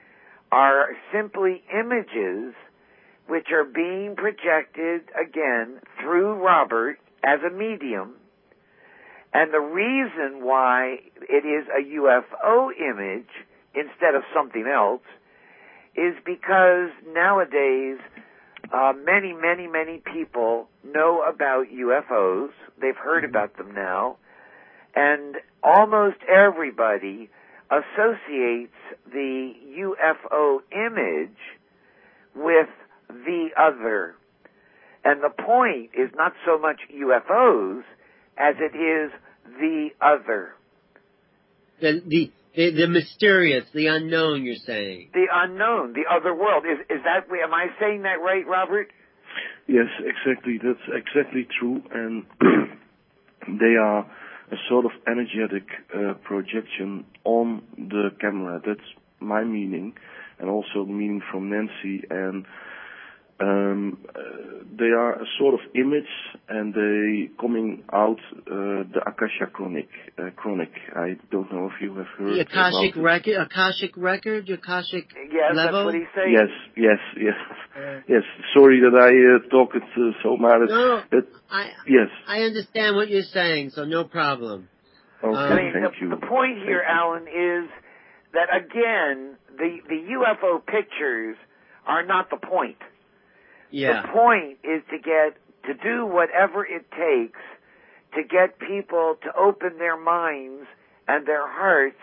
are simply images which are being projected, again, through Robert as a medium. And the reason why it is a U F O image instead of something else is because nowadays uh, many, many, many people know about U F Os. They've heard about them now. And almost everybody associates the U F O image with the other. And the point is not so much U F Os as it is the other. The, the, the, the mysterious, the unknown, you're saying. The unknown, the other world. Is, is that, am I saying that right, Robert? Yes, exactly. That's exactly true. And they are a sort of energetic uh, projection on the camera. That's my meaning, and also meaning from Nancy. And um, uh, they are a sort of image, and they coming out uh, the Akasha Chronic. Uh, chronic. I don't know if you have heard The Akashic about record, Akashic record, Akashic Yes, level. that's what he's saying. Yes, yes, yes, Uh, yes. Sorry that I uh, talk it uh, so much. No, But, I yes. I understand what you're saying, so no problem. Okay, Um, I mean, thank the, you. the point here, Thank you. Alan, is that again, the the U F O pictures are not the point. Yeah. The point is to get to do whatever it takes to get people to open their minds and their hearts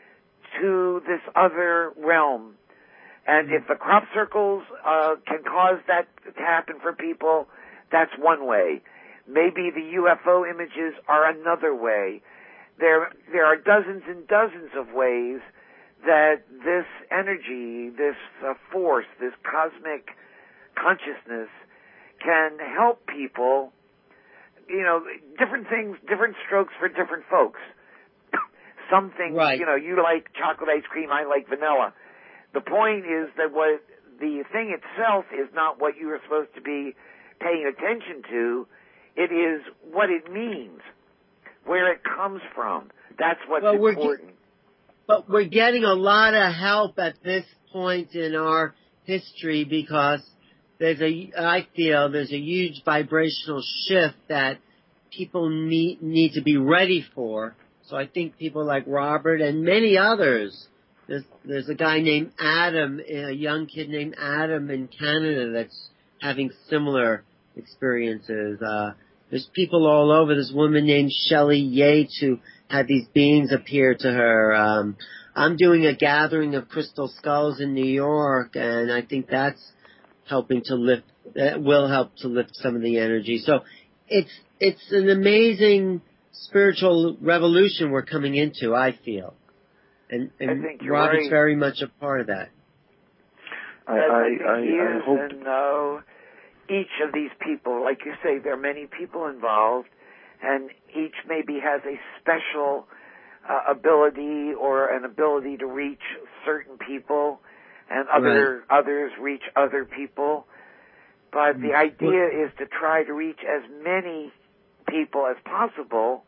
to this other realm. And if the crop circles uh, can cause that to happen for people, that's one way. Maybe the U F O images are another way. There, there are dozens and dozens of ways that this energy, this uh, force, this cosmic consciousness can help people. You know, different things, different strokes for different folks. Some things, Right. you know, you like chocolate ice cream, I like vanilla. The point is that what the thing itself is not what you are supposed to be paying attention to. It is what it means, where it comes from. That's what's Well, we're important. But we're getting a lot of help at this point in our history because there's a, I feel there's a huge vibrational shift that people need, need to be ready for. So I think people like Robert and many others, there's, there's a guy named Adam, a young kid named Adam in Canada that's having similar experiences. Uh, there's people all over. This woman named Shelley Yates who had these beings appear to her. Um, I'm doing a gathering of crystal skulls in New York, and I think that's helping to lift, that will help to lift some of the energy. So it's, it's an amazing spiritual revolution we're coming into, I feel. And, and I think you're Robert's right. very much a part of that. I, Yes, I, think I, he I is, hope. and uh, each of these people, like you say, there are many people involved, and each maybe has a special uh, ability or an ability to reach certain people, and other Right. others reach other people. But the idea is to try to reach as many people as possible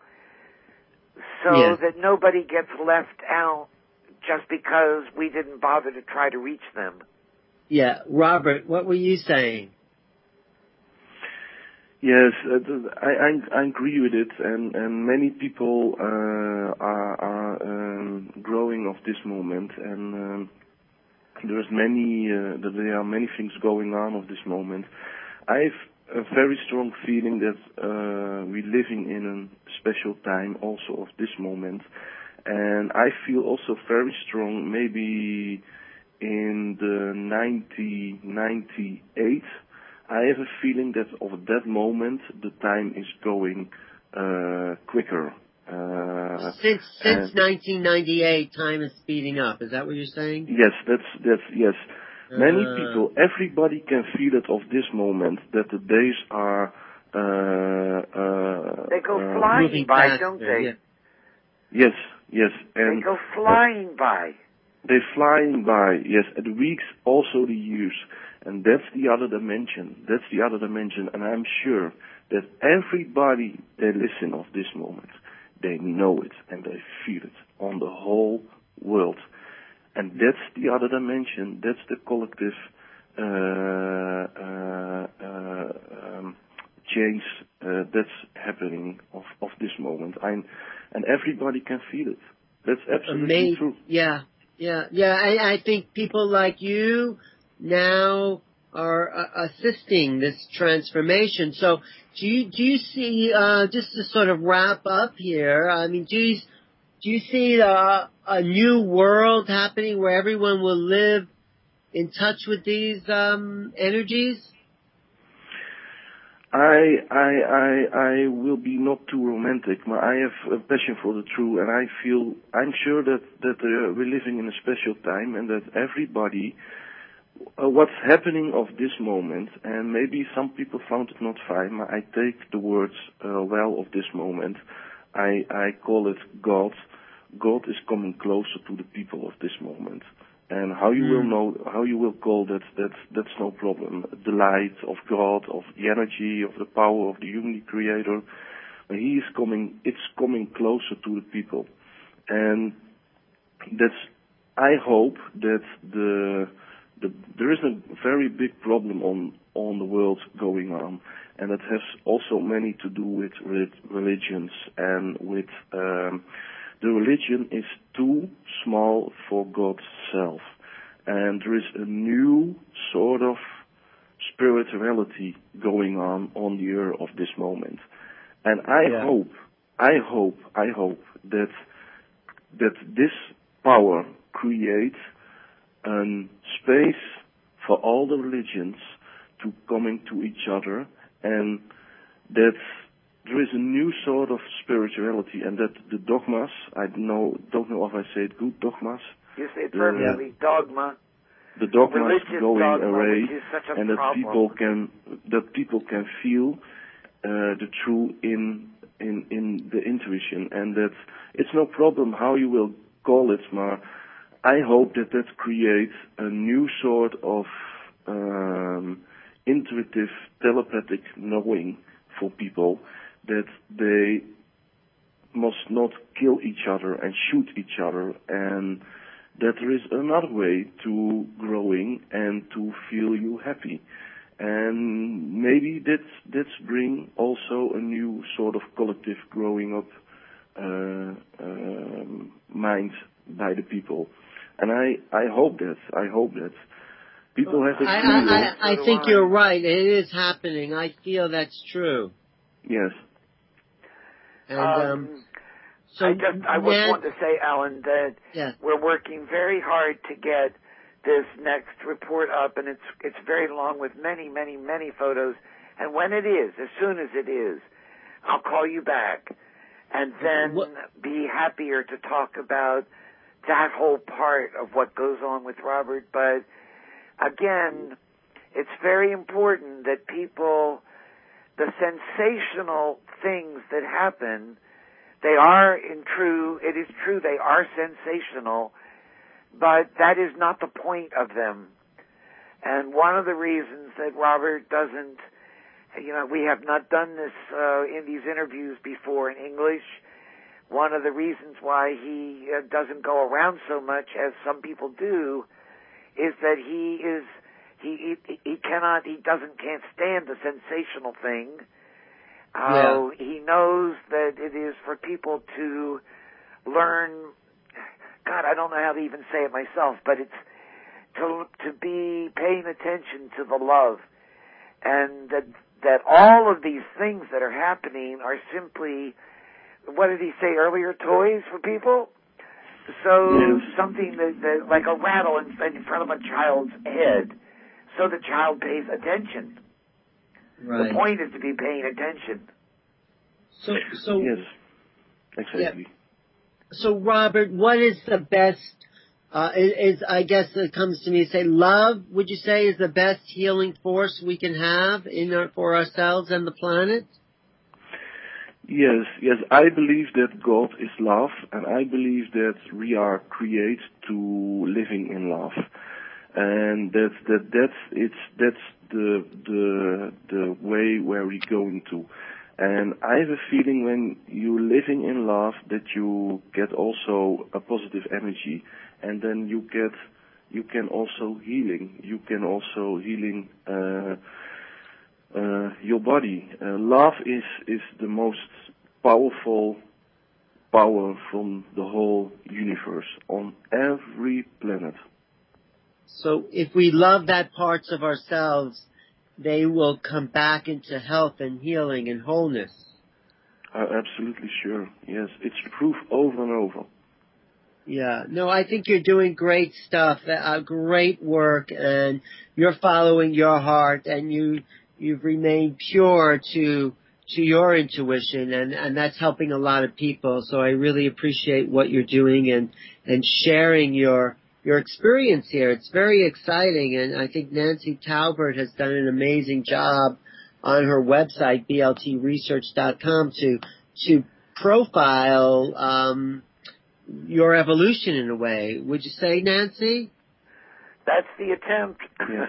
so Yes. that nobody gets left out just because we didn't bother to try to reach them. Yeah. Robert, what were you saying? Yes, uh, I, I, I agree with it, and, and many people uh, are, are um, growing of this moment, and um, there's many, uh, there are many things going on of this moment. I have a very strong feeling that uh, we're living in a special time also of this moment, and I feel also very strong maybe in the nineteen ninety-eight. I have a feeling that of that moment the time is going uh, quicker. Uh, Since since nineteen ninety-eight, time is speeding up. Is that what you're saying? Yes, that's that's yes. Uh, Many people, everybody can feel it of this moment that the days are. Uh, uh, They go uh, flying moving by, faster, don't they? yeah. Yes, yes, and They go flying by. they're flying by. Yes, and the weeks, also the years, and that's the other dimension. That's the other dimension, and I'm sure that everybody they listen of this moment, they know it and they feel it on the whole world. And that's the other dimension. That's the collective uh, uh, uh, um, change uh, that's happening of, of this moment. I'm, and everybody can feel it. That's absolutely Amazing. true. Yeah, yeah, yeah. I, I think people like you now are uh, assisting this transformation. So, do you do you see uh, just to sort of wrap up here? I mean, do you do you see uh, a new world happening where everyone will live in touch with these um, energies? I, I, I, I will be not too romantic, but I have a passion for the truth, and I feel, I'm sure that, that uh, we're living in a special time, and that everybody, uh, what's happening of this moment, and maybe some people found it not fine, but I take the words, uh, well of this moment. I, I call it God. God is coming closer to the people of this moment. And how you mm. will know, how you will call that, that's, that's no problem. The light of God, of the energy, of the power of the human creator. He is coming, it's coming closer to the people. And that's, I hope that the, the, there is a very big problem on, on the world going on. And it has also many to do with, with religions and with, um, the religion is too small for God's self. And there is a new sort of spirituality going on on the earth of this moment. And I yeah. hope, I hope, I hope that, that this power creates a space for all the religions to coming to each other, and that there is a new sort of spirituality, and that the dogmas, I don't know, don't know if I say it good, dogmas. You say it perfectly, yeah. dogma. The dogmas Religious going dogma, away, and that problem. people can, that people can feel uh, the true in, in, in the intuition, and that it's no problem how you will call it, but I hope that that creates a new sort of um, intuitive, telepathic knowing for people, that they must not kill each other and shoot each other, and that there is another way to growing and to feel you happy. And maybe that's, that's bring also a new sort of collective growing up uh, um, mind by the people. And I, I hope that, I hope that. People have a I, I, I, I think you're right. It is happening. I feel that's true. Yes. And um, um so I just I would want to say, Alan, that yeah. we're working very hard to get this next report up, and it's it's very long with many, many, many photos. And when it is, as soon as it is, I'll call you back, and then what? be happier to talk about that whole part of what goes on with Robert. But again, it's very important that people, the sensational things that happen, they are in true, it is true they are sensational, but that is not the point of them. And one of the reasons that Robert doesn't, you know, we have not done this uh, in these interviews before in English. One of the reasons why he uh, doesn't go around so much as some people do is that he is, he, he, he cannot, he doesn't, can't stand the sensational thing. How yeah. he knows that it is for people to learn, God, I don't know how to even say it myself, but it's to, to be paying attention to the love, and that, that all of these things that are happening are simply, what did he say earlier, toys for people? So yes. something that, that, like a rattle in, in front of a child's head, so the child pays attention. Right. The point is to be paying attention. So, so yes, exactly. Yeah. So, Robert, what is the best? Uh, is, is I guess it comes to me say love. Would you say is the best healing force we can have in our, for ourselves and the planet? Yes, yes. I believe that God is love, and I believe that we are created to living in love, and that that that's it's that's the the the way where we're going to. And I have a feeling when you're living in love that you get also a positive energy, and then you get you can also healing. You can also healing uh, uh, your body. Uh, love is is the most powerful power from the whole universe on every planet. So if we love that parts of ourselves, they will come back into health and healing and wholeness. Uh, absolutely sure. Yes, it's proof over and over. Yeah, no, I think you're doing great stuff, uh, great work, and you're following your heart, and you you've remained pure to to your intuition, and and that's helping a lot of people. So I really appreciate what you're doing and and sharing your your experience here. It's very exciting, and I think Nancy Taubert has done an amazing job on her website b l t research dot com to to profile um your evolution in a way. Would you say, Nancy? That's the attempt. Yes.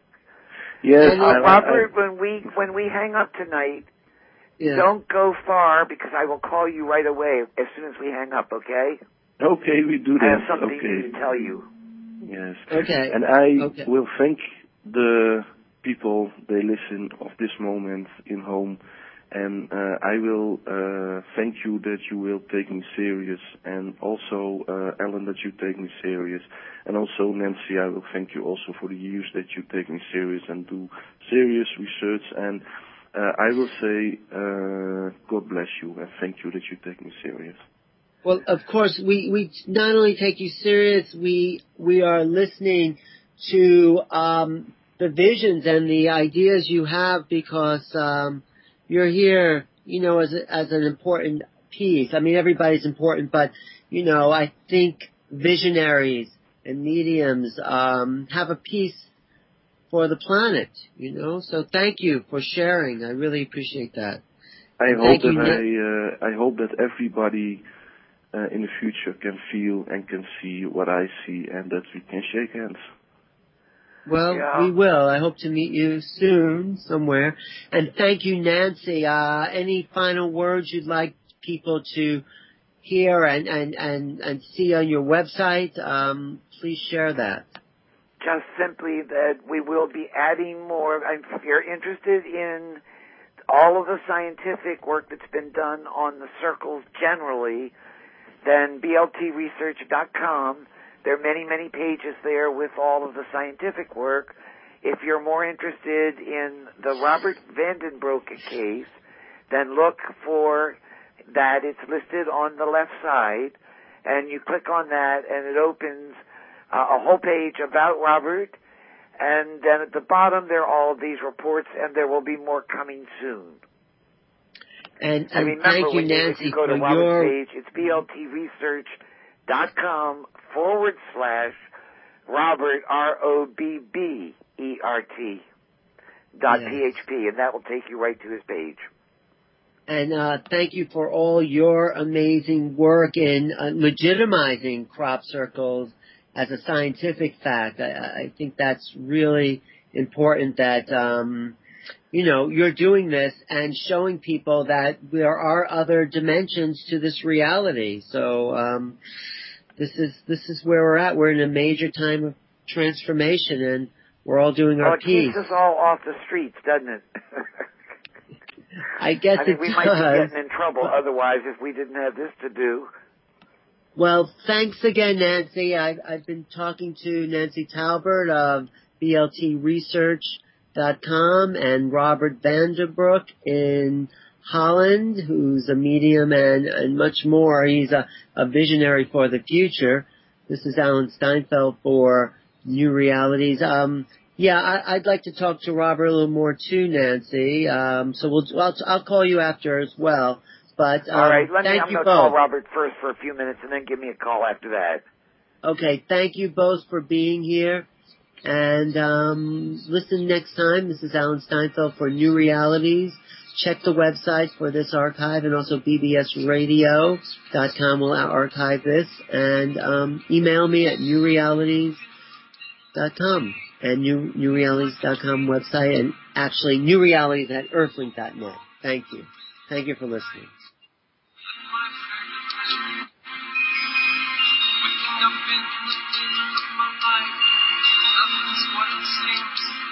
Yes, uh, I, Robert. I, when we when we hang up tonight, Yeah. don't go far because I will call you right away as soon as we hang up. Okay? Okay, we do that. I have something okay. to tell you. Yes. Okay. And I Okay. will thank the people they listen of this moment in home, and uh, I will uh, thank you that you will take me serious, and also uh, Ellen that you take me serious, and also Nancy, I will thank you also for the years that you take me serious and do serious research, and uh, I will say uh, God bless you and thank you that you take me serious. Well, of course, we, we not only take you serious, we we are listening to um, the visions and the ideas you have because um, you're here, you know, as a, as an important piece. I mean, everybody's important, but you know, I think visionaries and mediums um, have a piece for the planet. You know, so thank you for sharing. I really appreciate that. I And hope thank that you, I uh, I hope that everybody uh, in the future can feel and can see what I see, and that we can shake hands. Well, Yeah. we will. I hope to meet you soon somewhere. And thank you, Nancy. Uh, any final words you'd like people to hear and, and, and, and see on your website? Um, please share that. Just simply that we will be adding more. If you're interested in all of the scientific work that's been done on the circles generally, then B L T research dot com. There are many, many pages there with all of the scientific work. If you're more interested in the Robert Vandenbroek case, then look for that. It's listed on the left side, and you click on that, and it opens uh, a whole page about Robert. And then at the bottom, there are all of these reports, and there will be more coming soon. And, and, And remember, thank you, when you, Nancy, if you go to for Robert's your... page, it's B L T research dot com forward slash Robert, R O B B E R T dot Yes. P H P, and that will take you right to his page. And uh, thank you for all your amazing work in uh, legitimizing crop circles as a scientific fact. I, I think that's really important that... Um, you know, you're doing this and showing people that there are other dimensions to this reality. So, um, this is, this is where we're at. We're in a major time of transformation and we're all doing our Well, it piece. keeps us all off the streets, doesn't it? I guess I think it we does. might be getting in trouble otherwise if we didn't have this to do. Well, thanks again, Nancy. I've, I've been talking to Nancy Talbert of B L T research dot com and Robert Vandenbroek in Holland, who's a medium and, and much more. He's a, a visionary for the future. This is Alan Steinfeld for New Realities. Um, yeah, I, I'd like to talk to Robert a little more too, Nancy. Um, so we'll, I'll, I'll call you after as well. But um, all right, let me. thank I'm you going to both. call Robert first for a few minutes, and then give me a call after that. Okay, thank you both for being here. And um, listen next time. This is Alan Steinfeld for New Realities. Check the website for this archive, and also B B S radio dot com will archive this. And um, email me at new realities dot com and new, new realities dot com website, and actually New Realities at earthlink dot net. Thank you. Thank you for listening. Waking up in the middle of my life, nothing's what it seems.